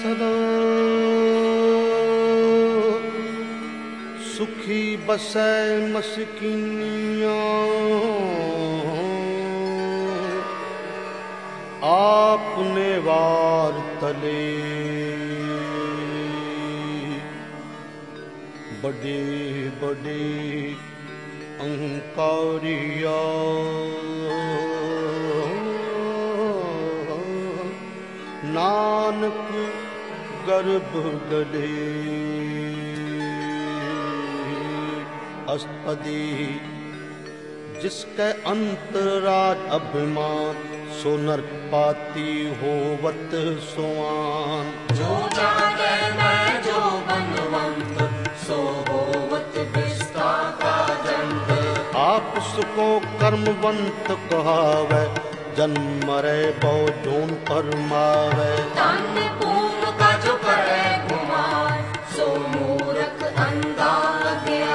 सदा सुखी बसै मस्कीनियाँ आपने वार तले बड़े बड़े अहंकारिया नानक गर्भ गले अस्तपदी जिसके अंतराज अभिमान सो नरक पाती होवत सुआन। जो जागे मैं जो बनवंत सो होवत विस्ता का जंत। आप उसको कर्मवंत कहावे जन्म मरे बहु जोन परमावे। धन्य पूर्ण का जो करे गुमान सो मूर्ख अंधा गया।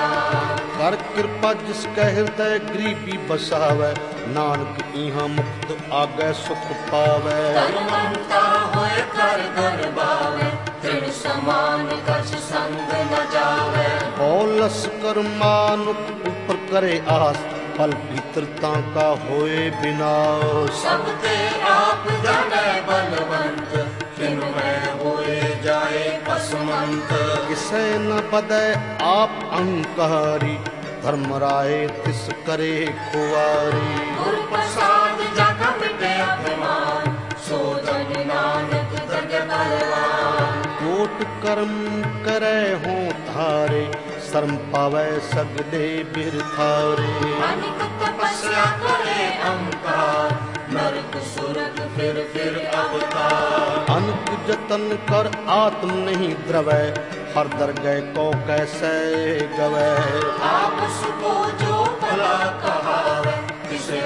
कर कृपा जिसके हृदय गरीबी बसावे नानक इहाँ मुक्त आगे सुख पावे। धनवंता होए कर गरबावे तृण समान कछ संग न जावे। औलस कर मानुक ऊपर करे आस फल भीतरता का होए विनाश। सबते आप जाने बलवंत किन में होए जाए पसमंत। किसे न बदे आप अहंकारी धर्मराय तिस करे खुआरी। गुर प्रसाद जग मिटे अभिमान सो जन नानक जग बलवान। कोट कर्म करे हों थारे शर्म पावे सगले बिरथारे। अनिक तपस्या करे अहंकार नरक सुरग फिर अवतार। अनक जतन कर आत्म नहीं द्रवै हर दरगह को कैसे गवै। आप सुको जो भला कहावे किसे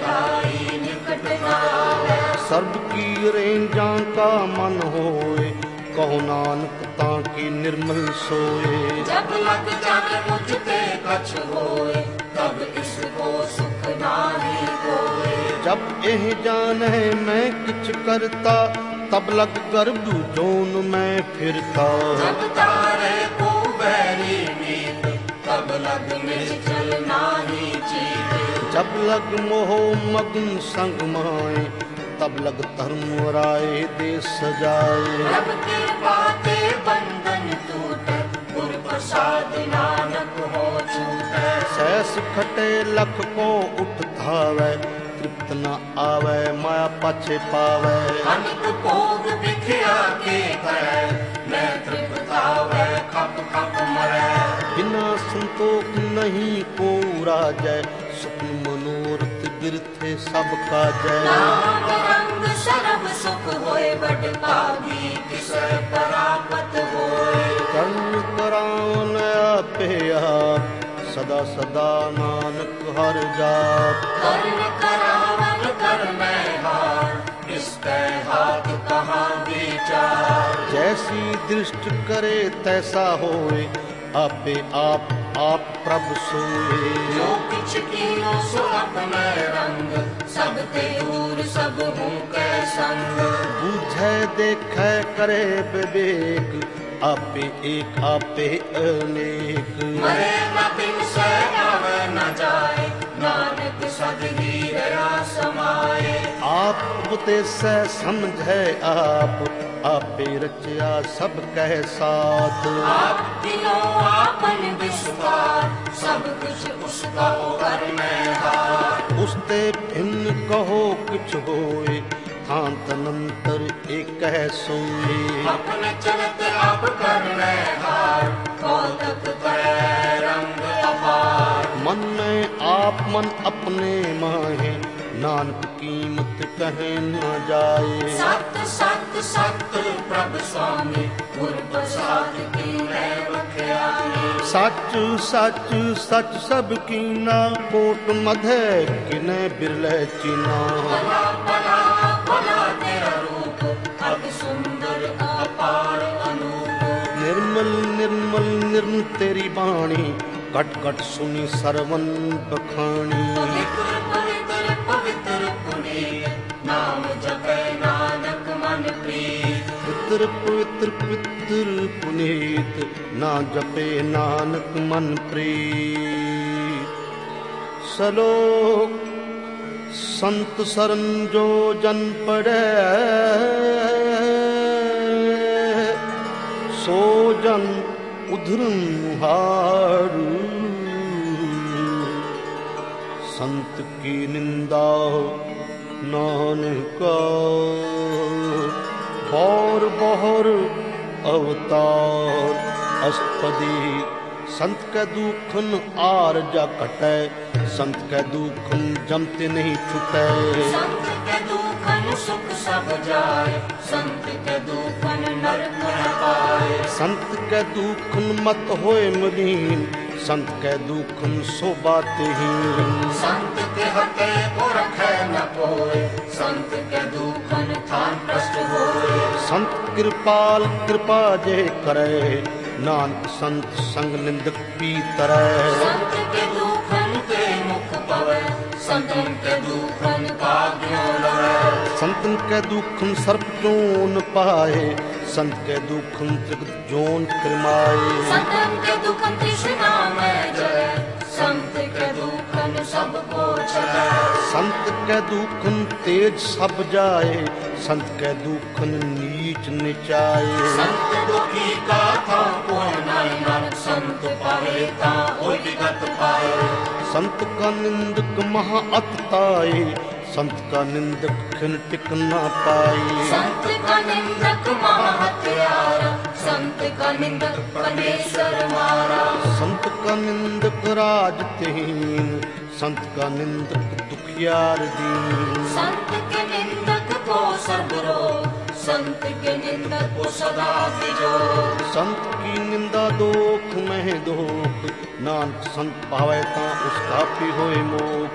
भलाई निकट न आवे। सर्व की रेंजा का मन होए कहो नानक ताकि निर्मल सोए। जब लग जाए मुझते कछ होए तब इसको सुख नाहि कोए। जब एह जान है मैं किछ करता तब लग गर्भ जोन में फिरता। जब तारे को बैरी मीत तब लग निश्चल नाहि चीत। जब लग मोह मग्न संग माए तब लग धर्म राय दे सजाए। रब के बाते बंधन टूटे गुर प्रसाद नानक हो छूटे। सैस खटे लख को उठ धावे तृप्त न आवे माया पाछे पावे। अनिक भोग बिखिया के करे मैं तृप्त आवे खप खप मरे। बिना संतोष नहीं को राजय सुख मनोरथ बिरथे सब का जय। नाम रंग सरब सुख होए बड़ पागी किसे परापत होए। कर्म करान आपे आप सदा सदा नानक हर जाप। कर्म करावन कर में हार इसके हाथ कहाँ विचार। जैसी दृष्ट करे तैसा होए आपे आप प्रभु सोए। जो किछ कीनो सो अपने रंग सब ते दूर सब हूँ के संग। बुझे देखे करे विवेक आपे एक आपे अनेक। मरे न बिन से आवे न जाए नानक सद ही रहा समाए। आप ते से समझे आप आपे रचया सब कह साथ। आप दिलो आपन विस्तार सब कुछ उसका कर में हार। उसते भिन्न कहो कुछ होए थांत नंतर एक है सोए। अपने चलत आप करने हार कौतक करे रंग अपार। मन में आप मन अपने माहे नानक कीमत कहे न जाए। सत सत सत प्रभु स्वामी गुर प्रसाद की मैं बख्यानी। सच सच सच सब कीना कोट मधे किने बिरले चीना। भला भला भला तेरा रूप अति सुंदर अपार अनूप। निर्मल निर्मल निर्मल तेरी बाणी कट कट सुनी सरवन बखानी। पवित्र पवित्र पवित्र पुनीत नाम जपे नानक मन प्रीत। पवित्र पवित्र ਤ੍ਰਿਪਿਤਰ ਪੁਨੀਤ, ਨਾ ਜਪੇ ਨਾਨਕ ਮਨ ਪ੍ਰੀਤ। ਸਲੋਕ ਸੰਤ ਸਰਨ ਜੋ ਜਨ ਪੜੈ, ਸੋ ਜਨ ਉਧਰਨ ਮੁਹਾਰੂ। ਸੰਤ ਕੀ ਨਿੰਦਾ ਨਾਨਕਾ, ਬੌਰ ਬੌਰ ਅਵਤਾਰ ਅਸਪਦੀ। ਸੰਤ ਕੈ ਦੂਖਨ ਆਰ ਜਾ ਘਟੈ, ਸੰਤ ਕੈ ਦੂਖਨ ਜਮਤੇ ਨਹੀਂ ਛੁਟੈ। ਸੰਤ ਕੈ ਦੂਖਨ ਸੁਖ ਸਭ ਜਾਏ, ਸੰਤ ਕੈ ਦੂਖਨ ਨਰਕ ਨ ਪਾਏ। ਸੰਤ ਕੈ ਦੂਖਨ ਮਤ ਹੋਏ ਮਲੀਨ, ਸੰਤ ਕੈ ਦੂਖਨ ਸੋਭਾ ਤੇਹੀਨ। ਸੰਤ ਕੇ ਹਤੇ ਕੋ ਰਖੈ ਨ ਕੋਇ, ਸੰਤ ਕੈ ਦੂਖਨ ਥਾਨ ਪ੍ਰਸਟ ਹੋਏ। ਸੰਤ ਕਿਰਪਾਲ ਕਿਰਪਾ ਜੇ ਕਰੈ, ਨਾਨਕ ਸੰਤ ਸੰਗ ਨਿੰਦਕ ਪੀ ਤਰੈ। ਸੰਤ ਕੇ ਦੂਖਨ ਤੇ ਮੁਖ ਪਵੈ, ਸੰਤਨ ਕੇ ਦੂਖਨ ਕਾਗਿਓ ਲਵੈ। ਸੰਤਨ ਕੈ ਦੂਖਨ ਸਰਪ ਜੋਨ ਪਾਏ, ਸੰਤ ਕੈ ਦੂਖਨ ਤ੍ਰਿਗਤ ਜੋਨ ਕਰਮਾਏ। ਸੰਤਨ ਕੇ ਦੁਖਨ ਤ੍ਰਿਸ਼ਨਾ ਮੈਂ ਜਰੈ, ਸੰਤ ਕੇ ਦੂਖਨ ਸਭ ਕੋ ਛਲੈ। ਸੰਤ ਕੈ ਦੂਖਨ ਤੇਜ ਸਭ ਜਾਏ, ਸੰਤ ਕੈ ਦੂਖਨ ਨੀਚ ਨਿਚਾਏ। ਸੰਤ ਦੁਖੀ ਕਾ ਥਾਂ ਕੋਈ ਨਾਇ, ਨਾਨਕ ਸੰਤ ਪਾਵੇ ਤਾਂ ਹੋਇ ਵਿਗਤ ਪਾਏ। ਸੰਤ ਕਾ ਨਿੰਦਕ ਮਹਾ ਅਤ ਤਾਏ, ਸੰਤ ਕਾ ਨਿੰਦਕ ਖਿਨ ਟਿਕ ਨਾ ਪਾਈ। ਸੰਤ ਕਾ ਨਿੰਦਕ ਮਹਾ ਹਤਿਆਰਾ, ਸੰਤ ਕਾ ਨਿੰਦਕ ਪਰਮੇਸ਼ਰ ਮਾਰਾ। ਸੰਤ ਕਾ ਨਿੰਦਕ ਰਾਜ ਤਹੀਨ, ਸੰਤ ਕਾ ਨਿੰਦਕ ਦੁਖਿਆਰ ਦੀਨ। ਸੰਤ ਕੇ ਨਿੰਦਕ ਕੋ ਸਰਬ ਰੋਗ, ਸੰਤ ਕੇ ਨਿੰਦਕ ਕੋ ਸਦਾ ਬਿਜੋਗ। ਸੰਤ ਕੀ ਨਿੰਦਾ ਦੋਖ ਮਹਿ ਦੋਖ, ਨਾਨਕ ਸੰਤ ਪਾਵੈ ਤਾਂ ਉਸ ਕਾਪੀ ਹੋਏ ਮੋਖ।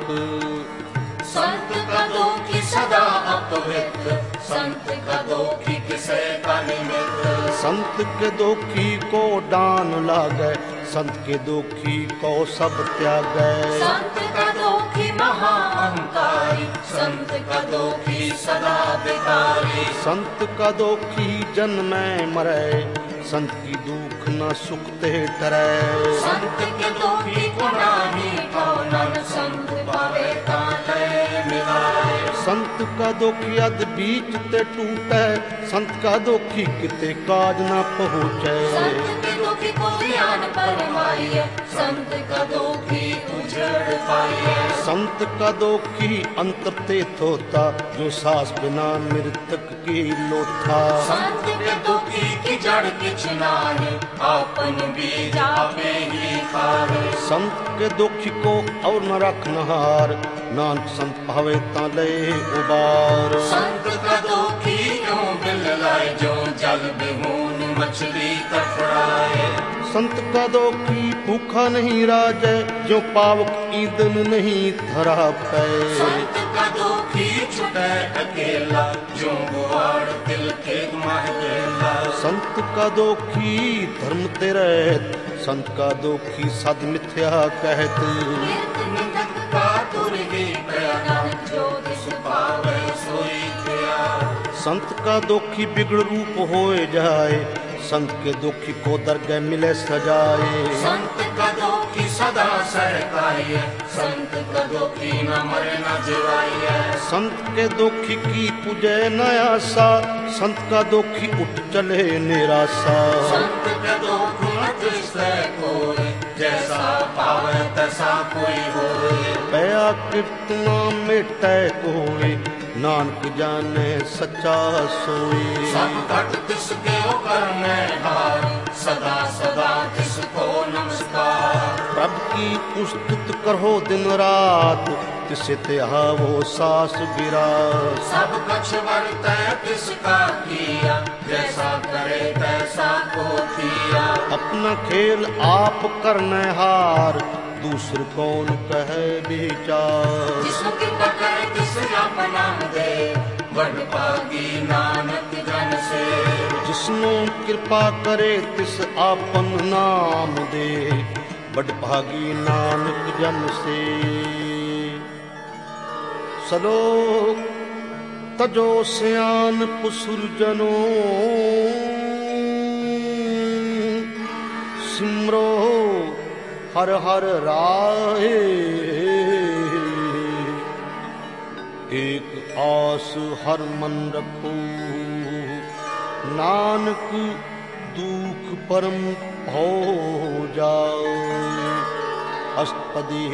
संत का दोखी सदा अपवित्र, संत का दोखी किसे का निमित्त। संत के दोखी को डान लागै, संत के दोखी को सब त्यागै। संत का दोखी महा अहंकारी, संत का दोखी सदा बेकारी। संत का दोखी जन्मै मरै, संत की दुख न सुख ते टरै। संत के दोखी को नाही पाओ, नानक संत पावे ताले मिलाए। संत का दोखी अध बीच ते टूटै, संत का दोखी किते काज न पहुँचै। संत के दोखी को ज्ञान परमाइए, संत का दोखी उजड़ पाइए। संत का दोखी अंतर ते थोता, जो सास बिना मृतक की लोथा। संत के दोखी की जड़ किछ नाहि, आपन बीज आपे ही खावे। संत के दोखी को और न रखनहार, नानक संत पावे ता ले उबार। संत का दोखी क्यों बिल लाए, जो जल बिहून मछली तड़फड़ाए। संत का दोखी भूखा नहीं राजै, जो पावक ईंधन नहीं धरा पै। संत का दोखी छुटे अकेला, जो गुआड़ तिल के माह गेला। संत का दोखी धर्म ते रहत, संत का दोखी सद मिथ्या कहत। नित निंदक का दुर्गे प्रया, नानक जो दिस पावे सोई किया। संत का दोखी बिगड़ रूप होए जाए, संत के दोखी को दरगह मिले सजाए। संत का दोखी सदा सहकाइए, संत का दोखी न मरे न जिवाइए। संत के दोखी की पूजै न आशा, संत का दोखी उठ चले निराशा। संत के दोखी न तिसै कोई, जैसा पावे तैसा कोई होए। पया कीर्तना मिटै कोई, नानक जाने सच्चा सोई। सब घट तिसके करने हार, सदा सदा तिसको नमस्कार। प्रभु की उस्तुत करो दिन रात, तिसे ते आवो सास विराट। सब कछ वर्तै तिसका किया, जैसा करे तैसा को किया। अपना खेल आप करने हार, दूसर कौन कहे विचार। जिसको कृपा करे तिस अपना दे, बड़ भागी नानक जन से। जिसनो कृपा करे तिस आपन नाम दे, बड़ भागी नानक जन से। सलोक तजो सियान पुसुर जनो, सिमरो हर हर राहे। एक आस हर मन रखो नानक दुख परम हो जाओ। अष्टपदी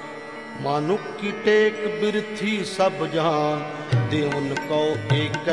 मानुक की टेक बिरथी सब जान, देवन को एक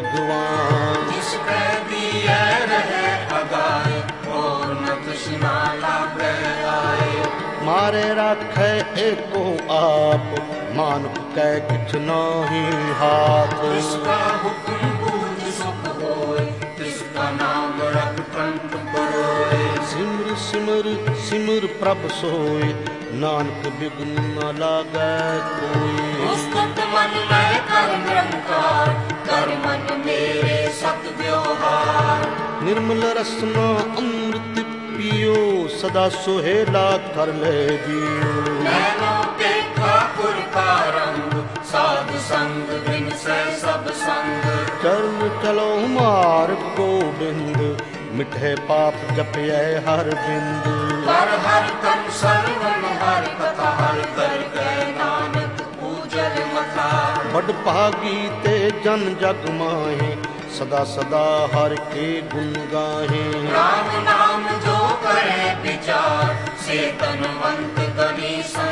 भगवान। जिसके दिए रहे अगाए, और न तृष्णा लागे आए। मारे राखे एको आप, मानुक कै किछ नाही हाथ। जिसका हुक्म पूज सुख होए, जिसका नाम रख कंठ परोए। सिमर सिमर सिमर प्रभ सोए, नानक बिघ्न न लागे कोई। मुस्तक मन में कर निरंकार, कर मन मेरे सत व्यवहार। निर्मल रसना अमृत पियो, सदा सुहेला कर ले जियो। नैनों के ठाकुर का रंग, साधु संग बिन से सब संग। चरण चलो मार्ग गोविंद, मिठे पाप जपय हर बिंद। कर हर तन सर्वन हर कथा, हर कर के नानक पूजल मथा। बड़ भागी ते जन जग माहे, सदा सदा हर के गुण गाहे। राम नाम जो करे विचार, से तनवंत गनी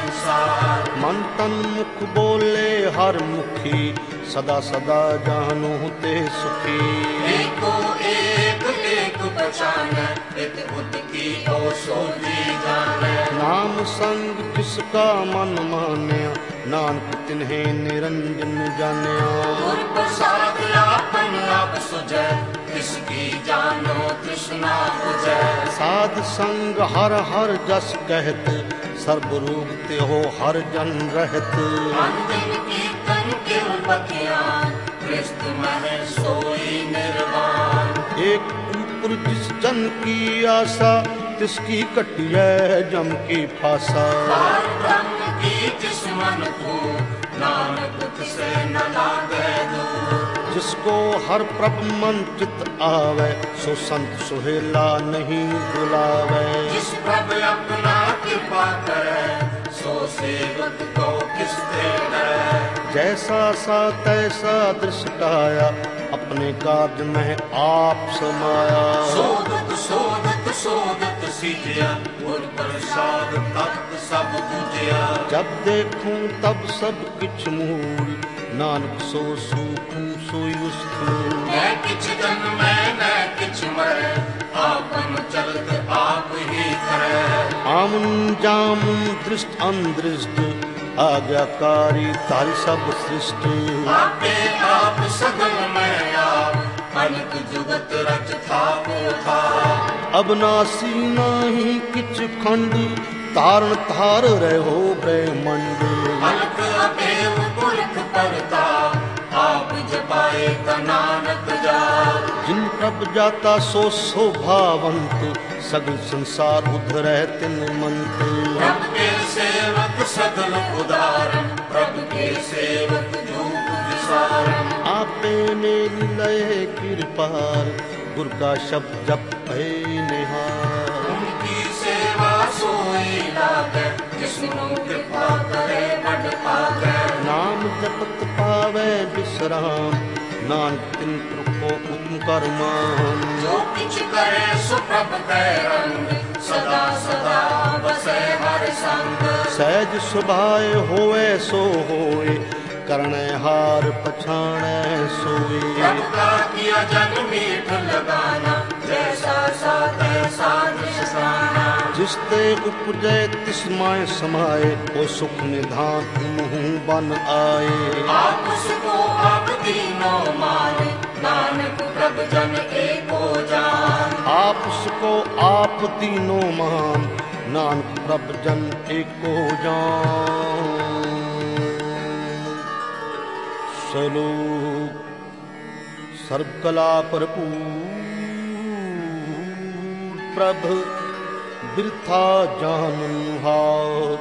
संसार। मन तन मुख बोले हर मुखी, सदा सदा जानो ते सुखी। एको एक एक पहचाने, इत बुद्ध की ओ सोची जाने। नाम संग जिसका मन मान्या, नानक तिन्हे निरंजन जान्या। गुर प्रसाद आपन आप सुझै, किसकी जानो तृष्णा बुझै। साध संग हर हर जस कहत, सर्ब रोग ते हो हर जन रहत। अंजन कीर्तन किल बखियान, कृष्ण मह सोई निर्वाण। एक ऊपर जिस जन की आशा, तिसकी कटिया जम की फासा। पार ब्रह्म की जिस मन को, नानक तिसे न लागे दूर। जिसको हर प्रभ मन चित आवे, सो संत सुहेला नहीं बुलावे। जिस प्रभु अपना कृपा करे, सो सेवक को किस दे डरे। जैसा सा तैसा दृष्टाया, अपने कार्य में आप समाया। सोदत सोदत सोदत सीधिया, गुर प्रसाद तत्व सब बुझिया। जब देखूं तब सब किछ मूल, नानक सो सूखूं सोई स्थूल। मैं किछ जन्मे न किछ मरे, आपन चलत आप ही करे। आमन जामन दृष्ट अनदृष्ट, आज्ञाकारी तारी सब सृष्ट। आपे आप सगल में आप, अनक जुगत रच थापो था। अबनासी नाही किछ खंड, तारण तार रहो ब्रह्मंड। अलख अबेव पुरख परता, आप जपाए ता नानक जाप। जिन प्रभ जाता सो शोभावंत, सगल संसार उधरै तिन मंत। प्रभु के सेवक सगल उदारम, प्रभु के सेवक जूप विसारम। आपे मेरी लय कृपाल, गुर का शब्द जप है निहार। उनकी सेवा सोई लागे, जिसनु कृपा करे बड़ पागे। नाम जपत पावे विश्राम, नानक तिन को उत्तम करमान। जो किछ करे सो प्रभु कै रंग, सदा सदा बसे हर संग। सहज सुभाए होए सो होए, करणे हार पछाणै सोई। प्रभु का किया जन मीठ लगाना, जैसा सा तैसा निशाना। जिसते उपजै तिस माय समाए, ओ सुख निधान मुँह बन आए। आप उसको आप तीनों माने, नानक प्रभु जन एको जान। आप उसको आप तीनों मान, नानक प्रभ जन एको जान। सलोक सर्व कला भरपूर, प्रभ बिरथा जानन हार।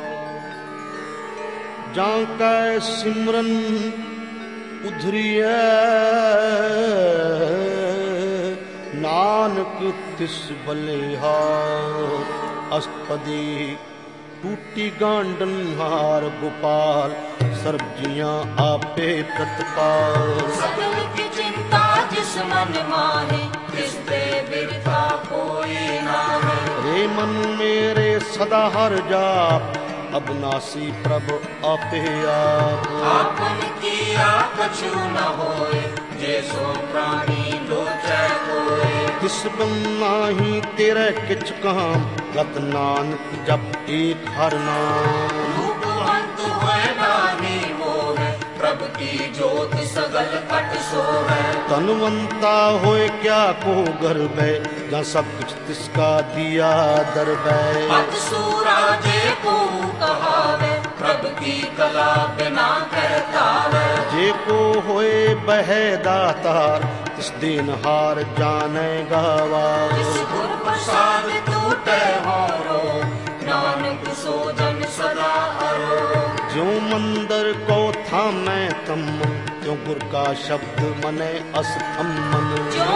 जांकै सिमरन उधरिए, नाम नानक तिस बलिहार अस्तपदी टूटी गांडन हार गोपाल सर्ब जियां आपे प्रतपाल सकल की चिंता जिस मन माहे तिस ते बिरथा कोई नाहे रे मन मेरे सदा हर जाप अबनासी प्रभ आपे आप आपन किया कछु न होए जे सो प्राणी लोचै कोय तिस बिन नाहि तेरे किछ काम गत नानक जप एक हर नाम रूपवंत होए नानी मोह प्रभु की ज्योत सगल कट सोहै तनवंता होए क्या को गर्भै जहाँ सब कुछ तिसका दिया दरबै पद सूराजे को कहावे प्रभु की कला बिना कहता है जे को होए बह दातार तिस दिन हार जाने गावा जिस गुर प्रसाद टूटे होरो नानक सो जन सदा हरो ज्यों मंदिर को थामै तम त्यों गुर का शब्द मने असथम मन जो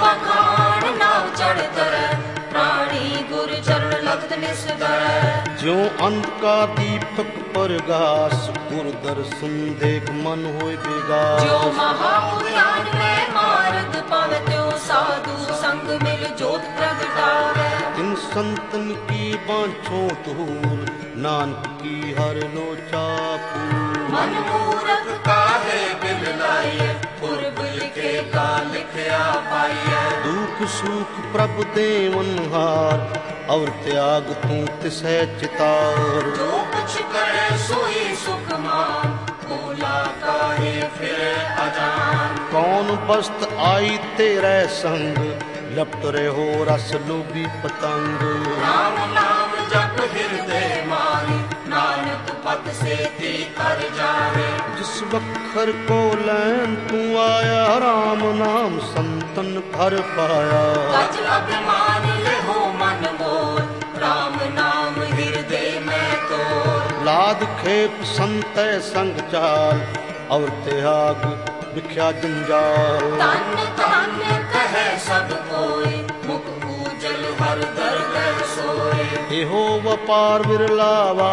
पखान नाव चढ़ तर प्राणी गुर चरण लगत निसदर ज्यों अंधकार दीपक प्रगास गुर दर्शन देख मन होए जो बेगास महापुराण में मार्ग पावे त्यो साधु संग मिल ज्योत प्रगटावे इन संतन की बांछो तूर नानक की हर लोचा पूर मन मूरख काहे बिल लाइए पूर्व लिखे का लिखया पाइए दुख सुख प्रभु देवन हार और त्याग तू तिसै चितार जो कुछ करे सोई सुख मान भूला काहे फिरे अजान कौन बस्त आई तेरे संग लपट रहो रस लोभी पतंग राम नाम जप हृदय माही नानक पद से ती कर जावे जिस वखर को लैन तू आया राम नाम संतन घर पाया गज अभिमान ले हो मन मोर राम नाम हृदय में तोर लाद खेप संत संग चाल और त्याग विख्या जंजाल तन तन कहे सब कोई मुख पूजल हर दर दर सोए एहो वपार विरला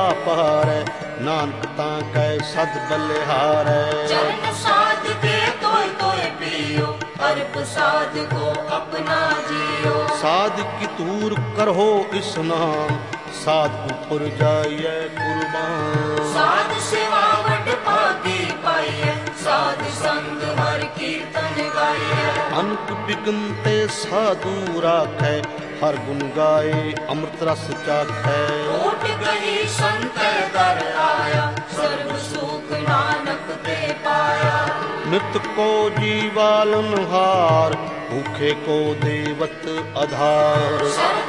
वापार नानक तां कै सद बलिहार चरण साध के तोय पियो हर प्रसाद को अपना जियो साध की तूर करहो स्नान साध ऊपर जाइए कुर्बान साध सेवा वट पाती पाइए साध संग हर कीर्तन गाइए अनक बिगनते साधु राखै हर गुण गाए अमृत रस चाखै ओट गई संत दर आया सर्व सुख नानक ते पाया मृत को जीवालन हार भूखे को देवत आधार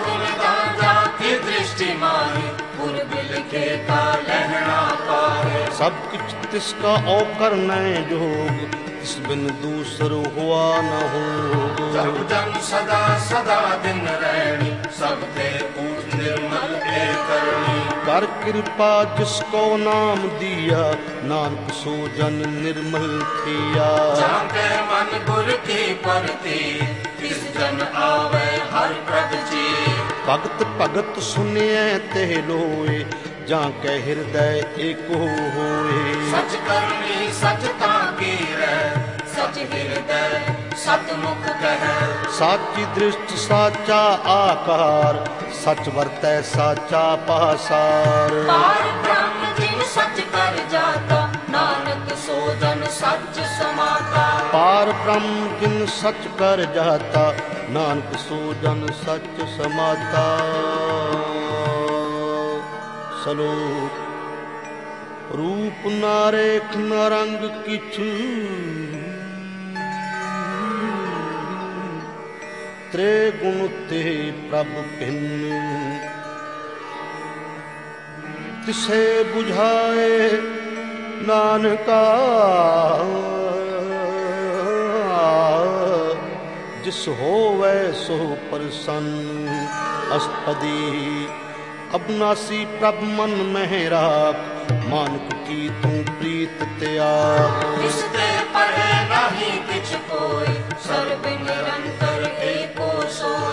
सर्वदा की दृष्टि माही पूर्व लिखे का लहरा पाए सब कुछ तिसका औकर नए जोग तिस बिन दूसर हुआ न हो जब जन सदा सदा दिन रहनी सब ते पूछ निर्मल ए करनी कर कृपा जिसको नाम दिया नानक सो जन निर्मल थिया जाके मन गुर की परती किस जन आवे हर प्रभ जी भगत भगत सुनिए ते लोए जां के हृदय एको होए सच करनी सच ताकी रह सच हृदय सतमुख कह साची दृष्टि साचा आकार सच वर्तै साचा पासार पार ब्रह्म जिन सच कर जाता नानक सो जन सच समाता पार ब्रह्म जिन सच कर जाता नानक सो जन सच समाता सलोक रूप नारेख न रंग किछ त्रे गुण ते प्रभ भिन्न तिसे बुझाए नानका जिस होवै सो प्रसन्न अस्तपदी अबनासी प्रभ मन में राख मानक की तू प्रीत त्याग जिसते परे नहीं किछ कोई सर्व निरंतर एको सोई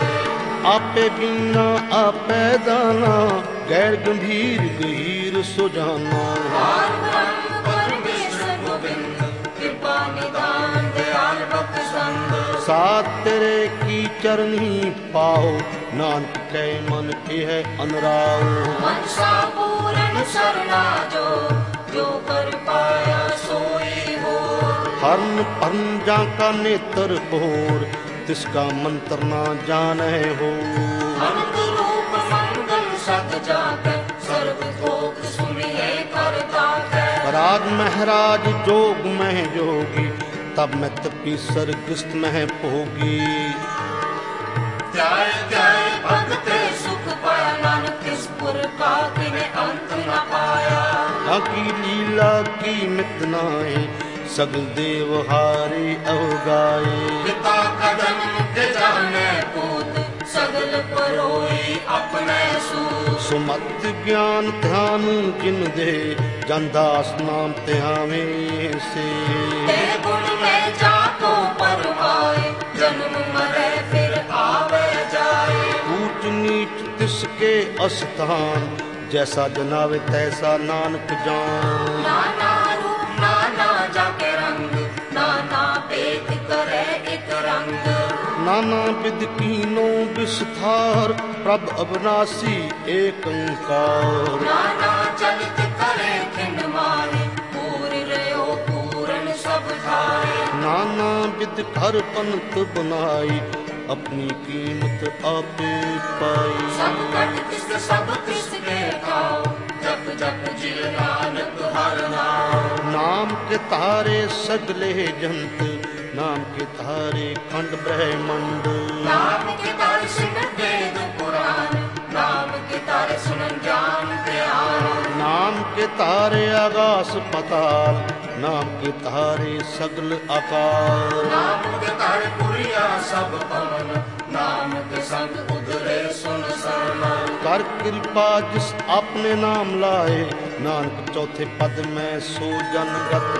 आपे बीना आपे दाना, गैर गंभीर गहीर सुजाना। पार ब्रह्म परमेश्वर गोविंद, कृपा निदान दयाल बख्शंद। साथ तेरे की चरनी पाओ, नानक कै मन यह अनुराग। मनसा पूरन सरना जो कर पाया सोई हो। हरन परन जाका नेत्र होर, तिसका मंत्र ना जाने हो। अनंत रूप मंगल सत जाके, सर्व भोग सुनिए करता है। राज महराज जोग में जोगी, तब मैं तपीसर ग्रस्त में भोगी। त्याय त्याय भगते सुख पाया, नानक किस पुर का तिने अंत न पाया। आकी लीला की मित नाई, सगल देव हारे अवगाए। पिता का जन्म के जाने पूत, सगल परोई अपने सूत। सुमत ज्ञान ध्यान जिन दे, जनदास नाम त्यावे से। ते गुण में जाको परवाए, जन्म मरे फिर आवे जाए। ऊंच नीच तिसके अस्थान, जैसा जनावे तैसा नानक जान। नाना रूप नाना जाके रंग, नाना भेद करे एक रंग। नाना विध कीनो विस्तार, प्रभ अविनाशी एक अंकार। नाना चलित करे खिंड मारे, पूर रहो पूरन सब धारे। नाना विध हर पंथ बनाई, अपनी कीमत आपे पाई। सब कट किस सब किसके खाओ, जप जप जिल नानक हर नाम। नाम के तारे सगले जंत, नाम के तारे खंड ब्रह्मंड। नाम के तारे सुन वेद पुराण, नाम के तारे सुन ज्ञान ध्यान। नाम के तारे आकाश पताल, नाम के तारे सगल आकार। नाम के तारे पुरिया सब पवन, नाम के संग उधरे सुन सरमन। कर कृपा जिस आपने नाम लाए, नानक चौथे पद में सो जनगत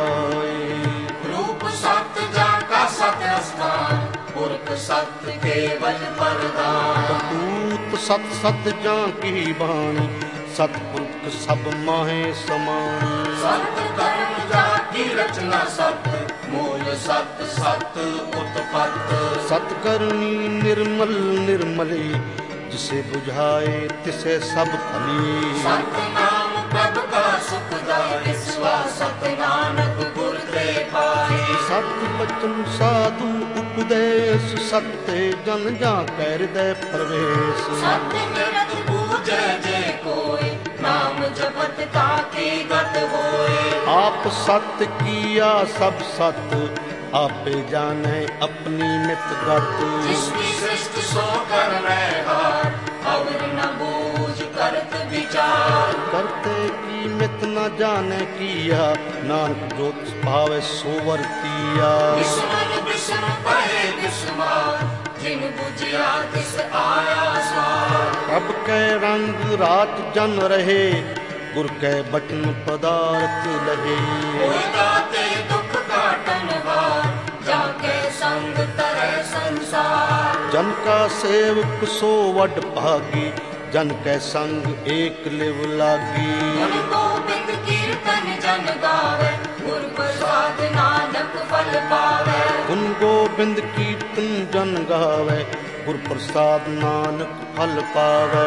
पाए। रूप सत्य जाका सत्य स्थान, पुरख सत्य केवल वरदान। कपूत सत सत जां की बाणी, सतपुरख सब माहे समान। सत्य कर्म जाकी रचना सत्य, मूल सत्य सत्य उत्पत्त। सतकर्णी निर्मल निर्मली, जिसे बुझाए तिसे सब फली। सत्य नाम प्रभु का सुखदायक, विश्वास सत्य नानक गुर ते पाए। सत्य बचन साधु उपदेश, सत्य जन जा कर दे प्रवेश। सत्य निरत पूजे जे कोई, नाम जपत ताकी गत होए। आप सत्य किया सब सत्य, आपे जाने अपनी मित गत। जिसकी सृष्टि सो करने हार, अवर न बूझ करत विचार। करते की मित न जाने किया, नानक जो भावे सो वर्तिया। विस्मर विस्मर पहे विस्मार, जिन बुझिया तिस आया स्वार। प्रभ के रंग रात जन रहे, गुर के बचन पदार्थ लहे। कोई दाते दुख काटन हार, जाके संग तरे संसार। जन का सेवक सो वड भागी, जन के संग एक लिव लागी। गुण गोविंद कीर्तन जन गावे, गुर प्रसाद नानक फल पावे। गुण गोविंद कीर्तन जन गावे, गुर प्रसाद नानक फल पावे।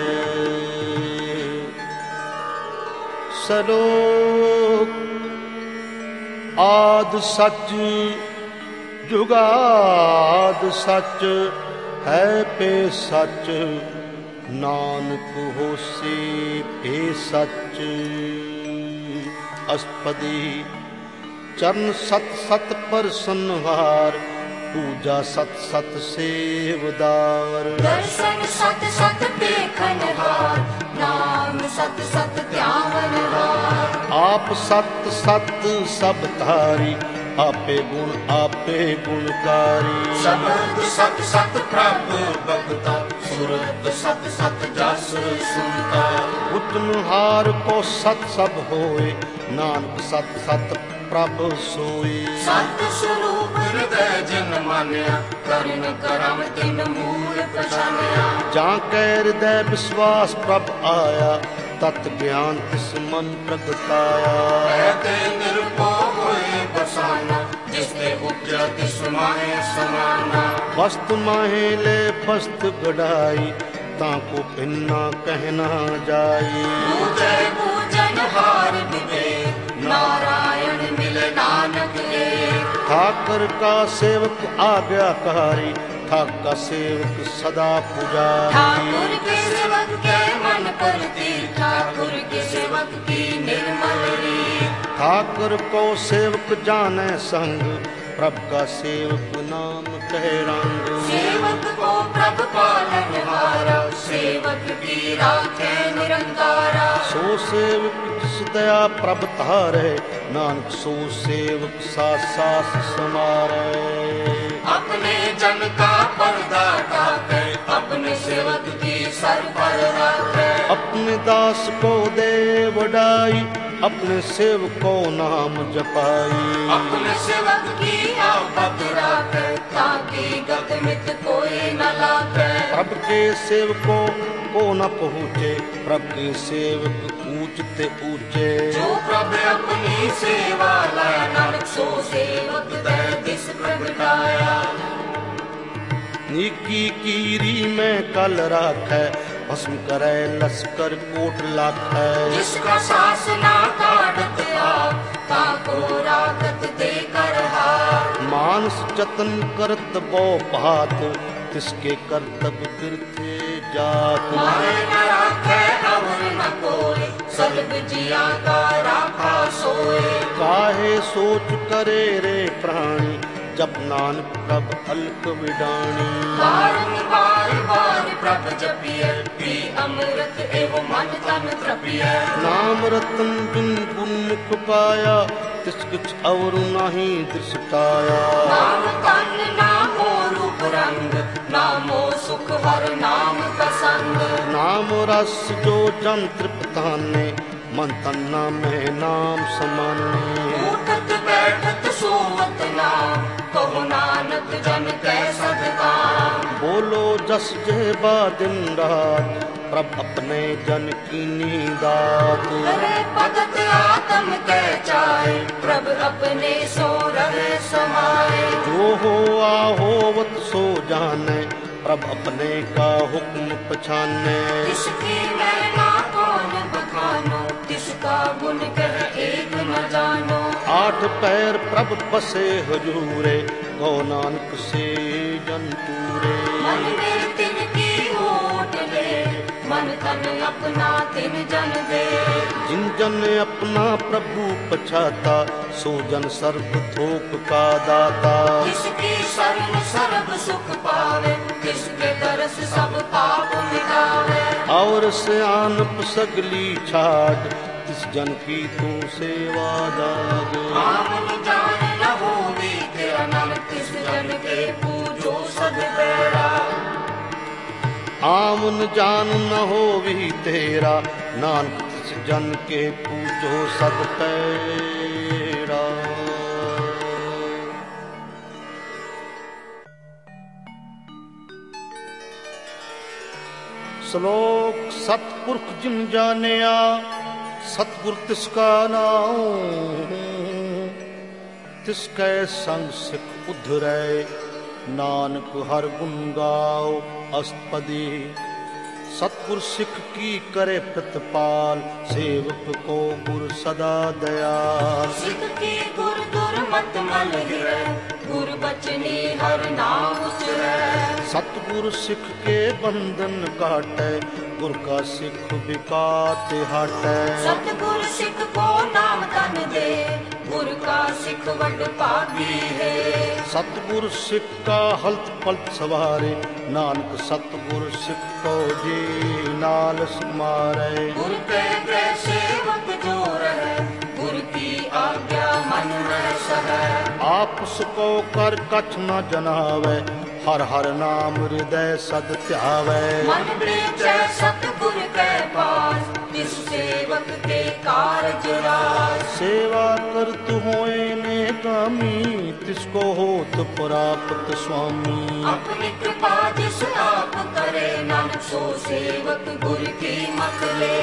सलोक आद सच जुगाद सच, है पे सच नानक होसी पे सच। अष्टपदी चरण सत सत पर संहार, पूजा सत सत सेवदार। दर्शन सत सत देखन हार, नाम सत सत ध्यान हार। आप सत सत सब धारी, आपे गुणकारी। शब्द सत सत प्रभु भगता, सुरत सत सत जस सुनता। उतनहार को सत सब होए, नानक सत सत प्रभ सोई। सत स्वरूप हृदय जिन मान्या, करण करम तिन मूल पछान्या। जाके हृदय विश्वास प्रभ आया, तत् ज्ञान तिस मन प्रगटाया। कहते निरभो होए बसाना, जिसने उपजा तिस माहे समाना। वस्तु माहे ले वस्तु गढ़ाई, ताको भिन्ना कहना जाई। पूजै पूजन हार विवेक, नारायण मिले नानक एक। ठाकर का सेवक आज्ञाकारी, ठाक का सेवक सदा पुजारी। ठाकुर के सेवक के मन परती, ठाकुर के सेवक की निर्मल रीत। ठाकर को सेवक जाने संग, प्रभ का सेवक नाम कह रंग। सेवक को प्रभ पालन हारा, सेवक की राखे निरंकारा। सो सेवक जिस दया प्रभ तारे, नानक सो सेवक सास सास समारे। अपने जन का पर्दा ढाके, अपने सेवक की सर पर रखे। अपने दास को दे बढ़ाई, अपने सेवक को नाम जपाई। अपने सेवक की आफत राखे, ताकि गत मित कोई न लागे। प्रभ के सेवकों को न पहुँचे, प्रभ के सेवक ऊंचते ऊंचे। जो प्रभ अपनी सेवा लाया, नानक सो सेवक दे दिस प्रगटाया। नीकी कीरी में कल राखै, भस्म करे लश्कर कोट लाखै। जिसका सास ना काटत आप, ताको राखत देकर हाथ। मानस जतन करत बो भात, तिसके कर्तव्य गिरते जात। मारे न राखे अवर न कोई, सल्ब जिया का राखा सोए। काहे सोच करे रे प्राणी, जप नानक प्रभ अलख विडाणी। बार बार प्रभ जपिए, पी अमृत एवं मन तन तृपिए। नाम रतन बिन गुणमुख पाया, तिस किछ और नहीं दृष्टाया। नाम तन नामो रूप रंग, नामो सुख हर नाम का संग। नाम रस जो जन तृप्ताने, मन तन्ना में नाम समाने। उठत बैठत सोवत नाम, कहो नानक जन कै सदकाम। बोलो जस जेबा दिन रात, प्रभ अपने जन की नीदात। करे भगत आत्म कै चाहे, प्रभ अपने सो रहे समाए। जो हो होवत सो जाने, प्रभ अपने का हुक्म पछाने। जिसकी महिमा कौन बखानो, तिसका गुण कह एक न जानो। आठ पैर प्रभ बसे हजूरे, गौ नानक से जन पूरे। मन में तिनकी ओट ले, मन तन अपना तिन जन दे। जिन जन अपना प्रभु पछाता, सो जन सर्व थोक का दाता। जिसकी शरण सर्व सुख पावे, जिसके दरस सब पाप मिटावे। और सियान सगली छाट, तिस जन की तू सेवा दाग। आमन जान न होवी तेरा, नानक तिस जन के पूजो सद बेड़ा। आमन जान न होवी तेरा, नानक तिस जन के पूजो सद पैरा। श्लोक सतपुरख जिन जानिया, सतगुर तिसका नाम। तिसकै संग सिख उधरै, नानक हर गुण गाओ अस्तपदी। सतगुर सिख की करे प्रतिपाल, सेवक को गुर सदा दयाल। सिख की गुर दुर्मत मल गिरै, गुर बचनी हर नाम उचरै। सतगुर सिख के बंधन काटै, गुर का सिख विकात हटै। सतगुर सिख को नाम तन दे, गुर का सिख वड पागी है। सतगुर सिख का हल्त पलत सवारे, नानक सतगुर सिख को जी नाल समारे। गुर के सेवक जो रहे, गुर की आज्ञा मन में सहे। आपस को कर कछ न जनावे, हर हर नाम हृदय सद ध्यावै। मन बेचै सतगुर कै पास, तिस सेवक के कारज रास। सेवा करत होए ने कामी, तिसको होत प्राप्त स्वामी। अपनी कृपा जिस आप करे, नानक सो सेवक गुर की मत ले।